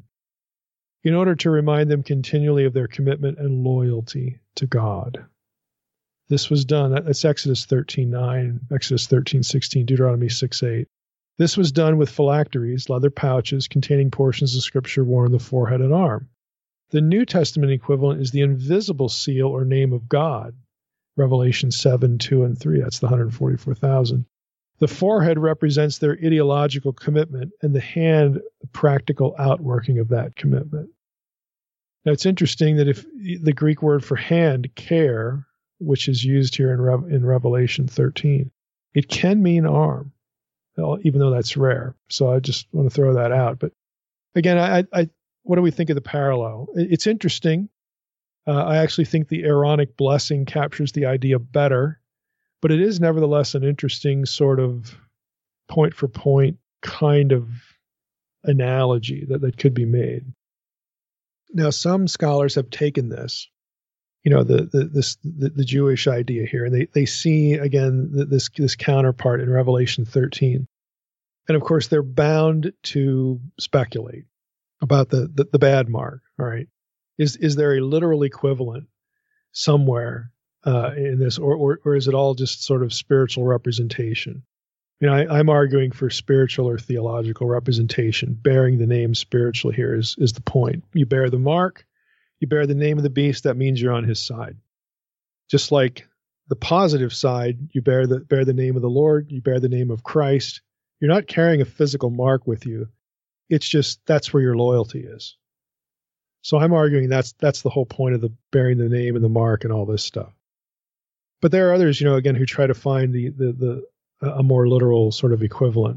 in order to remind them continually of their commitment and loyalty to God. This was done, that's Exodus thirteen nine, Exodus thirteen sixteen, Deuteronomy six eight. This was done with phylacteries, leather pouches containing portions of Scripture worn on the forehead and arm. The New Testament equivalent is the invisible seal or name of God, Revelation seven, two, and three. That's the one hundred forty-four thousand. The forehead represents their ideological commitment, and the hand, the practical outworking of that commitment. Now, it's interesting that if the Greek word for hand, care, which is used here in, Re- in Revelation thirteen, it can mean arm, even though that's rare. So I just want to throw that out. But again, I, I, what do we think of the parallel? It's interesting. Uh, I actually think the Aaronic blessing captures the idea better. But it is nevertheless an interesting sort of point-for-point kind of analogy that, that could be made. Now, some scholars have taken this, you know, the the this the, the Jewish idea here, and they they see again this this counterpart in Revelation thirteen, and of course they're bound to speculate about the the, the bad mark. All right, is is there a literal equivalent somewhere Uh, in this, or, or or is it all just sort of spiritual representation? You know, I, I'm arguing for spiritual or theological representation. Bearing the name spiritually here is is the point. You bear the mark, you bear the name of the beast. That means you're on his side. Just like the positive side, you bear the bear the name of the Lord, you bear the name of Christ. You're not carrying a physical mark with you. It's just that's where your loyalty is. So I'm arguing that's that's the whole point of the bearing the name and the mark and all this stuff. But there are others, you know, again, who try to find the the, the a more literal sort of equivalent.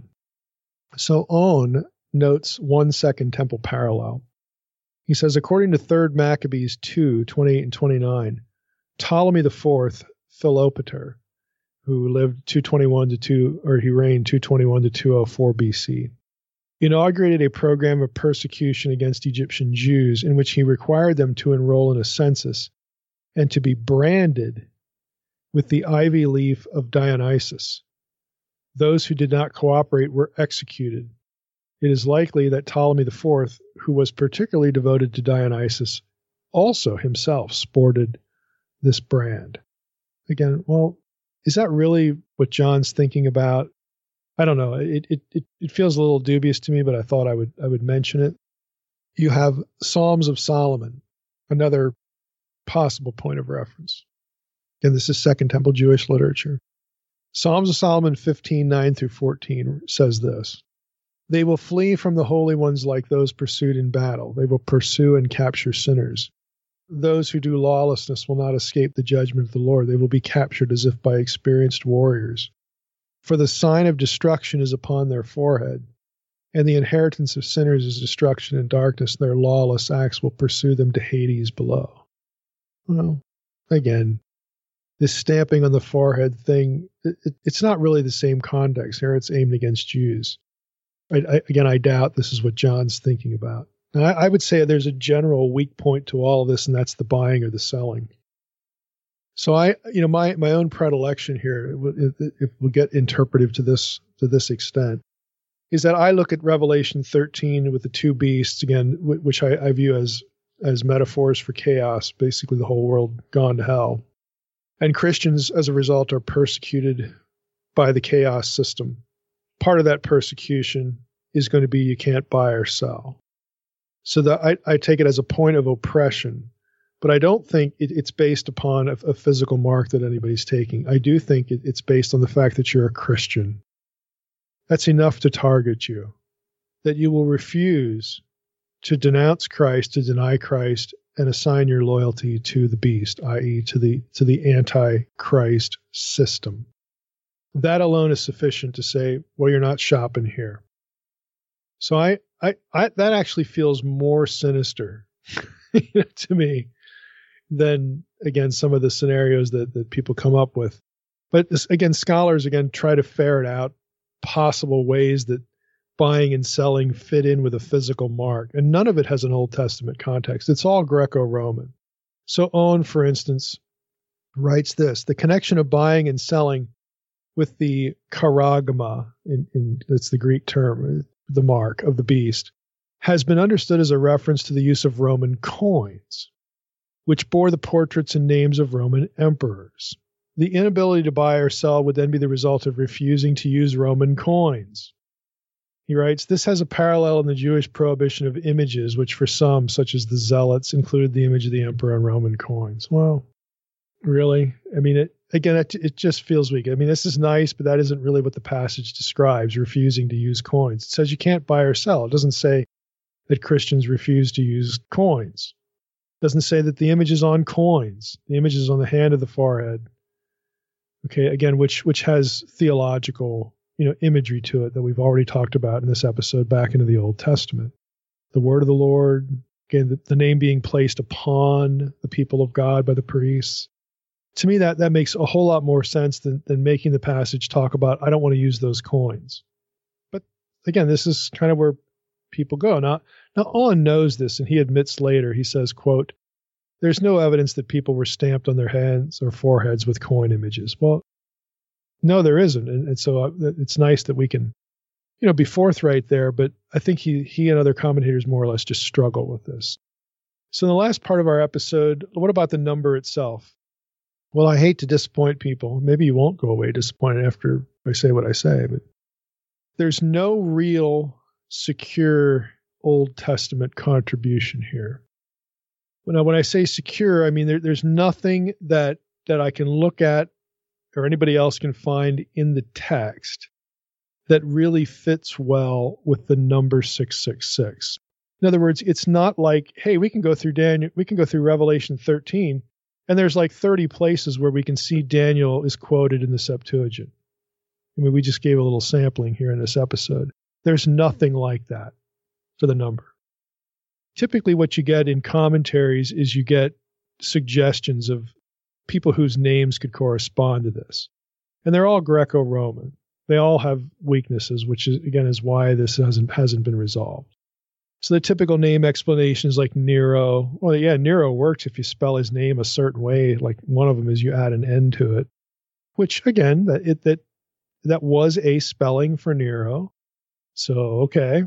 So Owen notes one second temple parallel. He says, according to Third Maccabees two, twenty-eight and twenty-nine, Ptolemy the Fourth, Philopater, who lived two twenty-one to two, or he reigned two twenty-one to two oh four B C, inaugurated a program of persecution against Egyptian Jews in which he required them to enroll in a census and to be branded with the ivy leaf of Dionysus. Those who did not cooperate were executed. It is likely that Ptolemy the Fourth, who was particularly devoted to Dionysus, also himself sported this brand. Again, well, is that really what John's thinking about? I don't know. It it it, it feels a little dubious to me, but I thought I would I would mention it. You have Psalms of Solomon, another possible point of reference. Again, this is Second Temple Jewish literature. Psalms of Solomon fifteen, nine through fourteen says this: they will flee from the holy ones like those pursued in battle. They will pursue and capture sinners. Those who do lawlessness will not escape the judgment of the Lord. They will be captured as if by experienced warriors. For the sign of destruction is upon their forehead, and the inheritance of sinners is destruction and darkness. Their lawless acts will pursue them to Hades below. Well, again, this stamping on the forehead thing, it, it, it's not really the same context. Here it's aimed against Jews. I, I, again, I doubt this is what John's thinking about. And I, I would say there's a general weak point to all of this, and that's the buying or the selling. So I, you know, my, my own predilection here, if we'll get interpretive to this to this extent, is that I look at Revelation thirteen with the two beasts, again, which I, I view as as metaphors for chaos, basically the whole world gone to hell. And Christians, as a result, are persecuted by the chaos system. Part of that persecution is going to be you can't buy or sell. So that I, I take it as a point of oppression, but I don't think it, it's based upon a, a physical mark that anybody's taking. I do think it, it's based on the fact that you're a Christian. That's enough to target you, that you will refuse to denounce Christ, to deny Christ, and assign your loyalty to the beast, that is to the to the anti-Christ system. That alone is sufficient to say, well, you're not shopping here. So I, I, I that actually feels more sinister to me than, again, some of the scenarios that, that people come up with. But this, again, scholars, again, try to ferret out possible ways that buying and selling fit in with a physical mark. And none of it has an Old Testament context. It's all Greco-Roman. So Owen, for instance, writes this: the connection of buying and selling with the charagma, in, in, that's the Greek term, the mark of the beast, has been understood as a reference to the use of Roman coins, which bore the portraits and names of Roman emperors. The inability to buy or sell would then be the result of refusing to use Roman coins. He writes, this has a parallel in the Jewish prohibition of images, which for some, such as the Zealots, included the image of the emperor on Roman coins. Well, really? I mean, it, again, it, it just feels weak. I mean, this is nice, but that isn't really what the passage describes, refusing to use coins. It says you can't buy or sell. It doesn't say that Christians refuse to use coins. It doesn't say that the image is on coins. The image is on the hand of the forehead. Okay, again, which which has theological, you know, imagery to it that we've already talked about in this episode back into the Old Testament. The word of the Lord, again, the, the name being placed upon the people of God by the priests. To me, that, that makes a whole lot more sense than, than making the passage talk about, I don't want to use those coins. But again, this is kind of where people go. Now, now Owen knows this, and he admits later, he says, quote, there's no evidence that people were stamped on their hands or foreheads with coin images. Well, no, there isn't. And, and so uh, it's nice that we can, you know, be forthright there, but I think he, he and other commentators more or less just struggle with this. So in the last part of our episode, what about the number itself? Well, I hate to disappoint people. Maybe you won't go away disappointed after I say what I say, but there's no real secure Old Testament contribution here. Now, when I say secure, I mean there, there's nothing that that I can look at or anybody else can find in the text that really fits well with the number six six six. In other words, it's not like, hey, we can go through Daniel, we can go through Revelation thirteen, and there's like thirty places where we can see Daniel is quoted in the Septuagint. I mean, we just gave a little sampling here in this episode. There's nothing like that for the number. Typically what you get in commentaries is you get suggestions of people whose names could correspond to this. And they're all Greco-Roman. They all have weaknesses, which is, again, is why this hasn't hasn't been resolved. So the typical name explanation is like Nero. Well, yeah, Nero works if you spell his name a certain way. Like one of them is you add an N to it, which again, that it that that was a spelling for Nero. So, okay.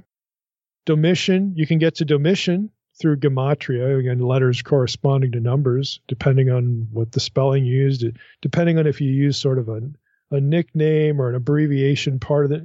Domitian, you can get to Domitian through gematria, again, letters corresponding to numbers, depending on what the spelling used, depending on if you use sort of a, a nickname or an abbreviation part of it.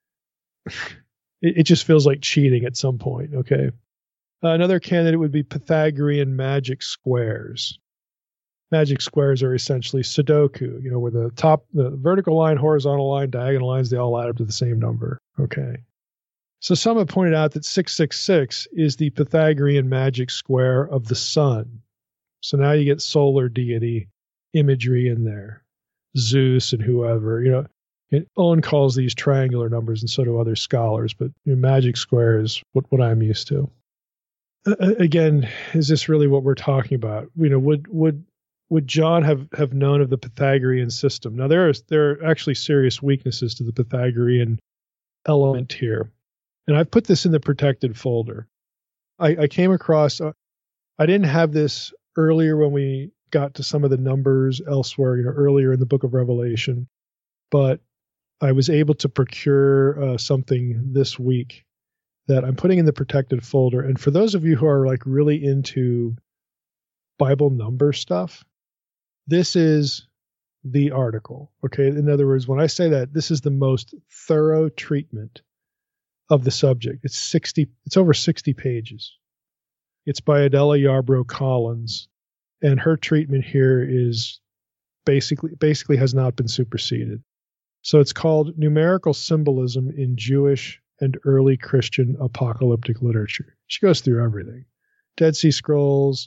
it. It just feels like cheating at some point, okay? Uh, another candidate would be Pythagorean magic squares. Magic squares are essentially Sudoku, you know, where the top, the vertical line, horizontal line, diagonal lines, they all add up to the same number, okay? So some have pointed out that six six six is the Pythagorean magic square of the sun. So now you get solar deity imagery in there. Zeus and whoever, you know, and Owen calls these triangular numbers, and so do other scholars, but you know, magic square is what, what I'm used to. Uh, again, is this really what we're talking about? You know, would would would John have, have known of the Pythagorean system? Now, there are, there are actually serious weaknesses to the Pythagorean element here. And I've put this in the protected folder. I, I came across, uh, I didn't have this earlier when we got to some of the numbers elsewhere, you know, earlier in the book of Revelation, but I was able to procure uh, something this week that I'm putting in the protected folder. And for those of you who are like really into Bible number stuff, this is the article. Okay. In other words, when I say that, this is the most thorough treatment of the subject. It's sixty, it's over sixty pages. It's by Adela Yarbrough Collins. And her treatment here is basically, basically has not been superseded. So it's called Numerical Symbolism in Jewish and Early Christian Apocalyptic Literature. She goes through everything. Dead Sea Scrolls,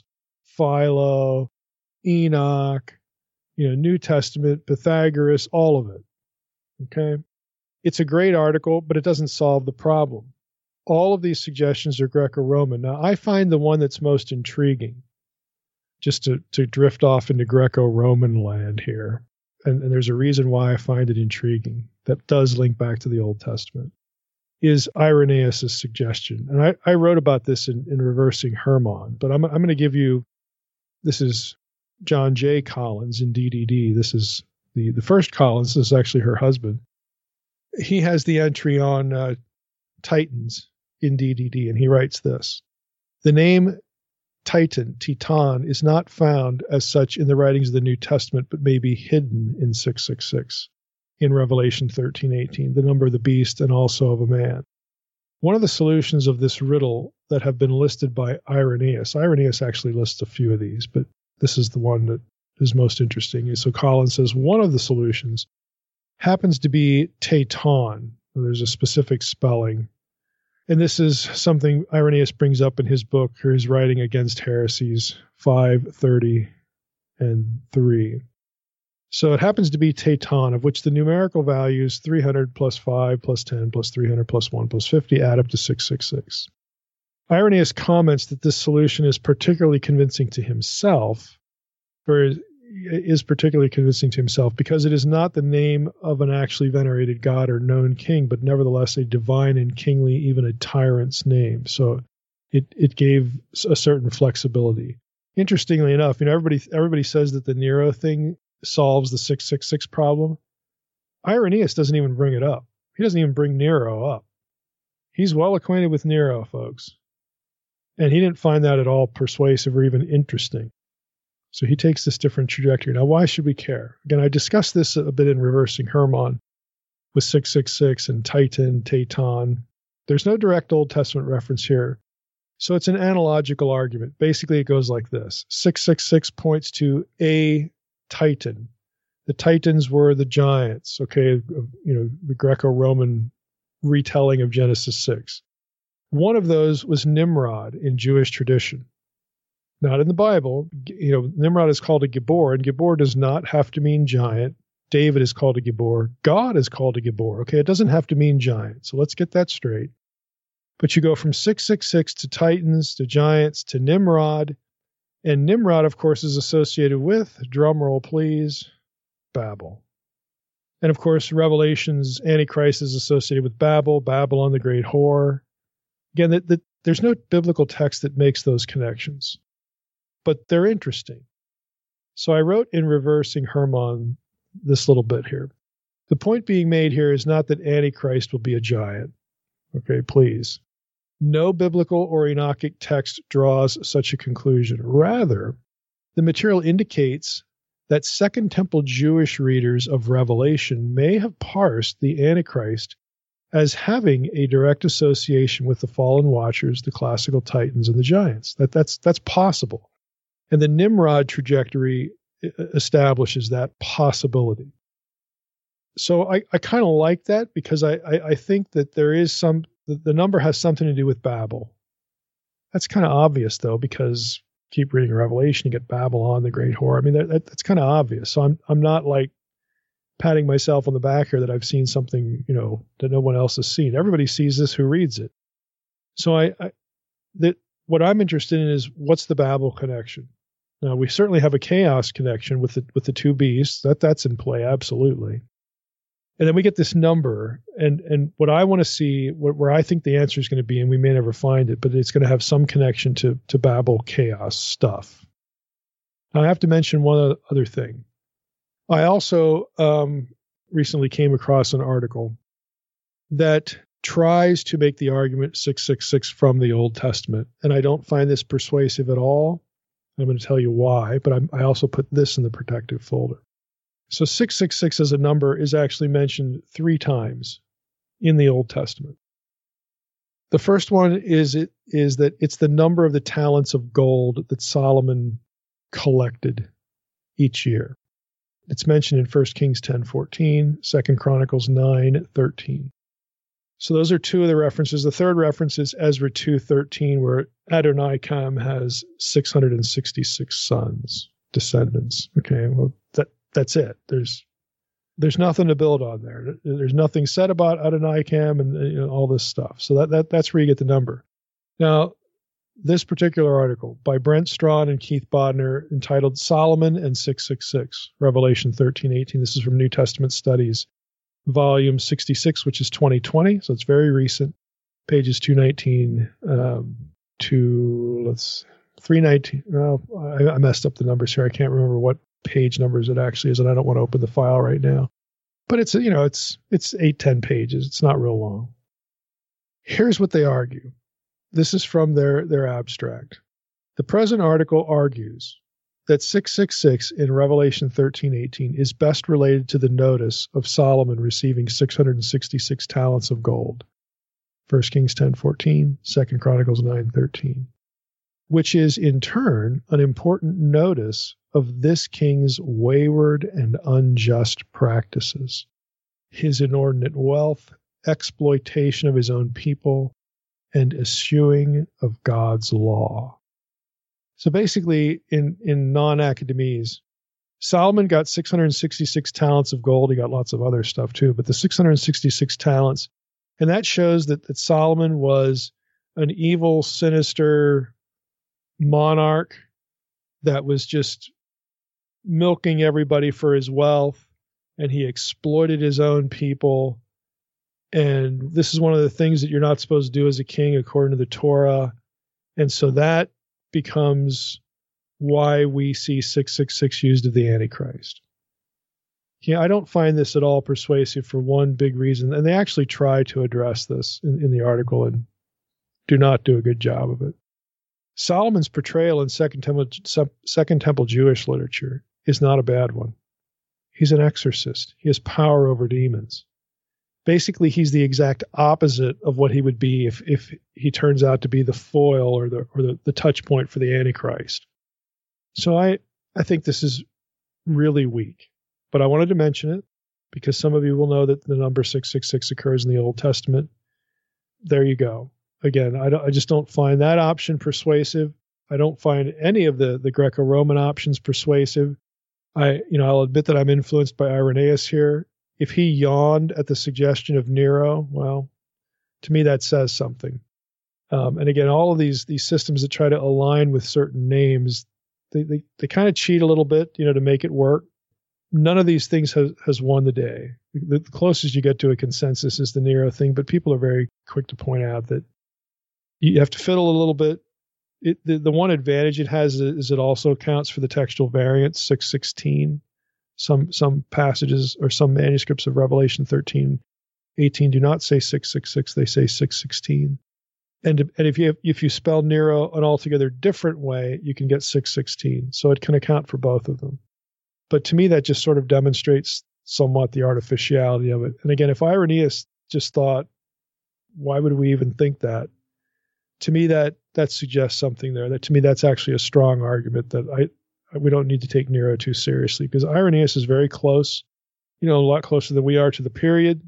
Philo, Enoch, you know, New Testament, Pythagoras, all of it. Okay? It's a great article, but it doesn't solve the problem. All of these suggestions are Greco-Roman. Now, I find the one that's most intriguing, just to, to drift off into Greco-Roman land here, and, and there's a reason why I find it intriguing that does link back to the Old Testament, is Irenaeus' suggestion. And I, I wrote about this in, in Reversing Hermann, but I'm, I'm going to give you, this is John J. Collins in D D D. This is the, the first Collins. This is actually her husband. He has the entry on uh, Titans in D D D, and he writes this. The name Titan, Titan, is not found as such in the writings of the New Testament, but may be hidden in six six six, in Revelation thirteen eighteen, the number of the beast and also of a man. One of the solutions of this riddle that have been listed by Irenaeus, Irenaeus actually lists a few of these, but this is the one that is most interesting. So Collins says one of the solutions happens to be Teiton. There's a specific spelling. And this is something Irenaeus brings up in his book, or his writing Against Heresies, five, thirty, and three. So it happens to be Teiton, of which the numerical values three hundred plus five plus ten plus three hundred plus one plus fifty add up to six six six. Irenaeus comments that this solution is particularly convincing to himself, or is particularly convincing to himself because it is not the name of an actually venerated god or known king, but nevertheless a divine and kingly, even a tyrant's name. So it, it gave a certain flexibility. Interestingly enough, you know, everybody, everybody says that the Nero thing solves the six six six problem. Irenaeus doesn't even bring it up. He doesn't even bring Nero up. He's well acquainted with Nero, folks. And he didn't find that at all persuasive or even interesting. So he takes this different trajectory. Now, why should we care? Again, I discussed this a bit in Reversing Hermann with six six six and Titan, Teiton. There's no direct Old Testament reference here. So it's an analogical argument. Basically, it goes like this. six six six points to a Titan. The Titans were the giants, okay, you know, the Greco-Roman retelling of Genesis six. One of those was Nimrod in Jewish tradition. Not in the Bible. You know, Nimrod is called a Gibor, and Gibor does not have to mean giant. David is called a Gibor. God is called a Gibor. Okay, it doesn't have to mean giant. So let's get that straight. But you go from six six six to Titans, to giants, to Nimrod. And Nimrod, of course, is associated with, drum roll please, Babel. And of course, Revelation's Antichrist is associated with Babel, Babylon the great whore. Again, that, that, there's no biblical text that makes those connections. But they're interesting. So I wrote in Reversing Hermann this little bit here. The point being made here is not that Antichrist will be a giant. Okay, please. No biblical or Enochic text draws such a conclusion. Rather, the material indicates that Second Temple Jewish readers of Revelation may have parsed the Antichrist as having a direct association with the fallen watchers, the classical Titans, and the giants. That, that's, that's possible. And the Nimrod trajectory establishes that possibility. So I, I kind of like that because I, I, I think that there is some, the, the number has something to do with Babel. That's kind of obvious, though, because keep reading Revelation, you get Babylon, the great whore. I mean, that, that, that's kind of obvious. So I'm I'm not like patting myself on the back here that I've seen something, you know, that no one else has seen. Everybody sees this who reads it. So I, I that what I'm interested in is what's the Babel connection? Now, we certainly have a chaos connection with the with the two beasts. That that's in play, absolutely. And then we get this number, and and what I want to see, what, where I think the answer is going to be, and we may never find it, but it's going to have some connection to to Babel chaos stuff. Now, I have to mention one other thing. I also um, recently came across an article that tries to make the argument six six six from the Old Testament. And I don't find this persuasive at all. I'm going to tell you why, but I'm, I also put this in the protective folder. So six six six as a number is actually mentioned three times in the Old Testament. The first one is it is that it's the number of the talents of gold that Solomon collected each year. It's mentioned in First Kings ten fourteen, Second Chronicles nine thirteen. So those are two of the references. The third reference is Ezra two thirteen, where Adoniram has six hundred sixty-six sons, descendants. Okay, well, that that's it. There's there's nothing to build on there. There's nothing said about Adoniram and you know, all this stuff. So that, that that's where you get the number. Now, this particular article by Brent Strawn and Keith Bodner, entitled Solomon and six six six, Revelation thirteen eighteen. This is from New Testament Studies, volume sixty-six, which is twenty twenty, so it's very recent. Pages two nineteen um, to, let's, three nineteen. Well, I, I messed up the numbers here. I can't remember what page numbers it actually is, and I don't want to open the file right now. But it's, you know, it's it's eight, ten pages. It's not real long. Here's what they argue. This is from their, their abstract. The present article argues that six six six in Revelation thirteen eighteen is best related to the notice of Solomon receiving six hundred sixty-six talents of gold. First Kings ten fourteen, Second Chronicles nine thirteen, which is in turn an important notice of this king's wayward and unjust practices, his inordinate wealth, exploitation of his own people, and eschewing of God's law. So basically, in, in non-academies, Solomon got six hundred sixty-six talents of gold. He got lots of other stuff too, but the six hundred sixty-six talents, and that shows that, that Solomon was an evil, sinister monarch that was just milking everybody for his wealth, and he exploited his own people. And this is one of the things that you're not supposed to do as a king according to the Torah. And so that becomes why we see six six six used of the Antichrist. Yeah, I don't find this at all persuasive for one big reason. And they actually try to address this in, in the article and do not do a good job of it. Solomon's portrayal in Second Temple, Second Temple Jewish literature is not a bad one. He's an exorcist. He has power over demons. Basically, he's the exact opposite of what he would be if, if he turns out to be the foil or the or the, the touch point for the Antichrist. So I, I think this is really weak. But I wanted to mention it because some of you will know that the number six six six occurs in the Old Testament. There you go. Again, I, don't, I just don't find that option persuasive. I don't find any of the, the Greco-Roman options persuasive. I, you know, I'll admit that I'm influenced by Irenaeus here. If he yawned at the suggestion of Nero, well, to me that says something. Um, and again, all of these these systems that try to align with certain names, they they, they kind of cheat a little bit, you know, to make it work. None of these things has, has won the day. The, the closest you get to a consensus is the Nero thing, but people are very quick to point out that you have to fiddle a little bit. It, the, the one advantage it has is it also accounts for the textual variance, six sixteen. Some some passages or some manuscripts of Revelation thirteen eighteen do not say six six six, they say six sixteen. And and if you have, if you spell Nero an altogether different way, you can get six sixteen. So it can account for both of them. But to me, that just sort of demonstrates somewhat the artificiality of it. And again, if Irenaeus just thought, why would we even think that? To me, that that suggests something there. That to me, that's actually a strong argument that I. We don't need to take Nero too seriously because Irenaeus is very close, you know, a lot closer than we are to the period.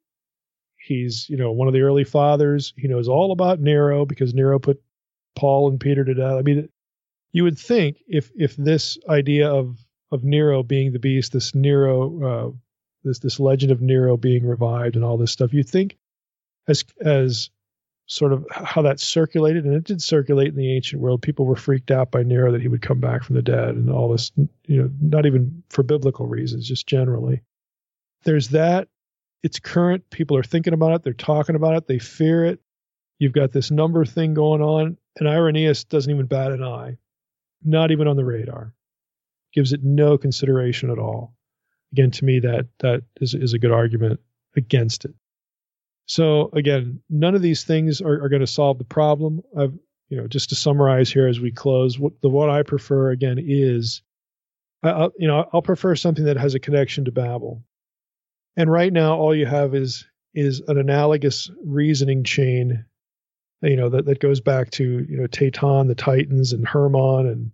He's, you know, one of the early fathers. He knows all about Nero because Nero put Paul and Peter to death. I mean, you would think if if this idea of of Nero being the beast, this Nero, uh, this this legend of Nero being revived and all this stuff, you'd think as as sort of how that circulated, and it did circulate in the ancient world. People were freaked out by Nero that he would come back from the dead and all this, you know, not even for biblical reasons, just generally. There's that. It's current. People are thinking about it. They're talking about it. They fear it. You've got this number thing going on, and Irenaeus doesn't even bat an eye, not even on the radar. Gives it no consideration at all. Again, to me, that that is, is a good argument against it. So again, none of these things are, are going to solve the problem. I've, you know, just to summarize here as we close, what the what I prefer again is, I, I'll, you know, I'll prefer something that has a connection to Babel. And right now, all you have is is an analogous reasoning chain, you know, that, that goes back to, you know, Tatan, the Titans, and Hermon, and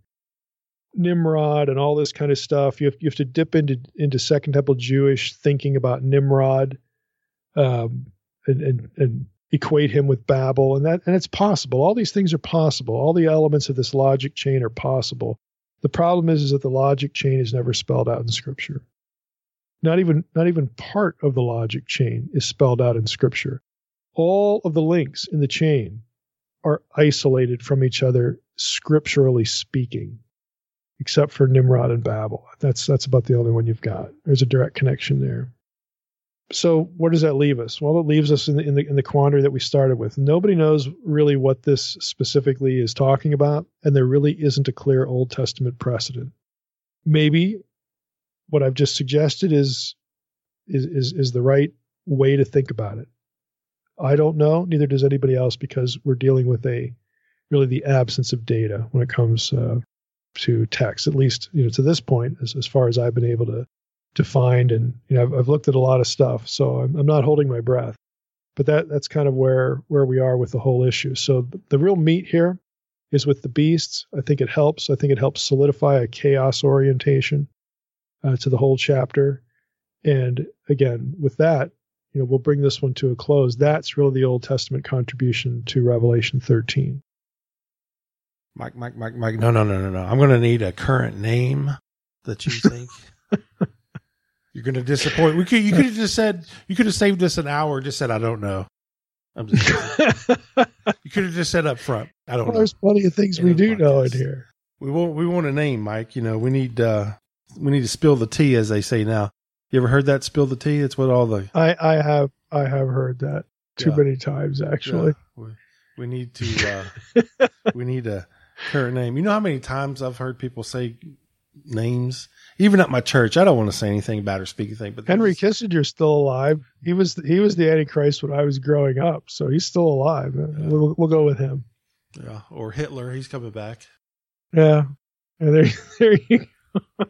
Nimrod, and all this kind of stuff. You have you have to dip into into Second Temple Jewish thinking about Nimrod, um, and, and and equate him with Babel, and that and it's possible. All these things are possible. All the elements of this logic chain are possible. The problem is, is that the logic chain is never spelled out in Scripture. Not even not even part of the logic chain is spelled out in Scripture. All of the links in the chain are isolated from each other, scripturally speaking, except for Nimrod and Babel. That's that's about the only one you've got. There's a direct connection there. So where does that leave us? Well, it leaves us in the, in the in the quandary that we started with. Nobody knows really what this specifically is talking about, and there really isn't a clear Old Testament precedent. Maybe what I've just suggested is is is, is the right way to think about it. I don't know, neither does anybody else, because we're dealing with a really the absence of data when it comes uh, to text, at least, you know, to this point, as, as far as I've been able to to find. And, you know, I've, I've looked at a lot of stuff, so I'm, I'm not holding my breath. But that that's kind of where where we are with the whole issue. So the, the real meat here is with the beasts. I think it helps. I think it helps solidify a chaos orientation uh, to the whole chapter. And again, with that, you know, we'll bring this one to a close. That's really the Old Testament contribution to Revelation thirteen. Mike, Mike, Mike, Mike. No, no, no, no, no. I'm going to need a current name that you think you're going to disappoint. We could, you could have just said, you could have saved us an hour and just said, I don't know. I'm just you could have just said up front, I don't well, know. There's plenty of things in we do podcast. know in here. We want, we want a name, Mike. You know, we need, uh, we need to spill the tea, as they say now. You ever heard that, spill the tea? It's what all the... I, I have I have heard that too yeah. many times, actually. Yeah. We, we need to... Uh, we need a current name. You know how many times I've heard people say names? Even at my church. I don't want to say anything bad or speak anything. But Henry just... Kissinger's still alive. He was he was the Antichrist when I was growing up, so he's still alive. Yeah. We'll, we'll go with him. Yeah, or Hitler. He's coming back. Yeah. yeah there, there you go.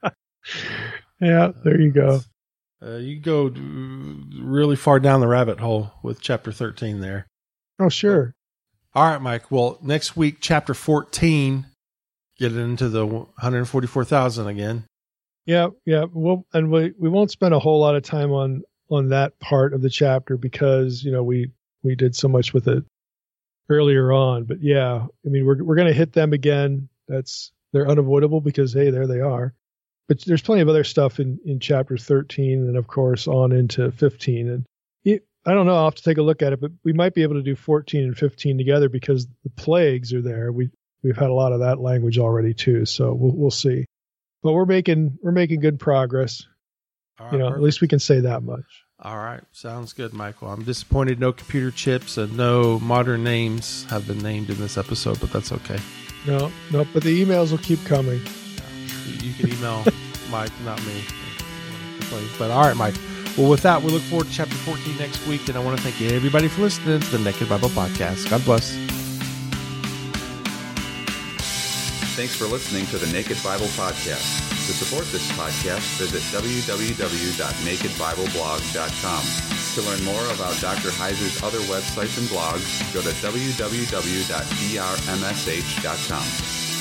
Yeah, there you go. Uh, you go really far down the rabbit hole with chapter thirteen there. Oh, sure. All right, Mike. Well, next week, chapter fourteen, get into the one hundred forty-four thousand again. Yeah, yeah. Well, and we, we won't spend a whole lot of time on, on that part of the chapter because, you know, we, we did so much with it earlier on. But yeah, I mean, we're we're going to hit them again. That's they're unavoidable because, hey, there they are. But there's plenty of other stuff in, in chapter thirteen and, of course, on into fifteen. And it, I don't know. I'll have to take a look at it, but we might be able to do fourteen and fifteen together because the plagues are there. We, we've had a lot of that language already, too. So we'll we'll see. But we're making we're making good progress. All right, you know, perfect. At least we can say that much. All right. Sounds good, Michael. I'm disappointed no computer chips and no modern names have been named in this episode, but that's okay. No, no, but the emails will keep coming. You can email Mike, not me. But all right, Mike. Well, with that, we look forward to chapter fourteen next week, and I want to thank everybody for listening to the Naked Bible Podcast. God bless. Thanks for listening to the Naked Bible Podcast. To support this podcast, visit w w w dot naked bible blog dot com. To learn more about Doctor Heiser's other websites and blogs, go to w w w dot d r m s h dot com.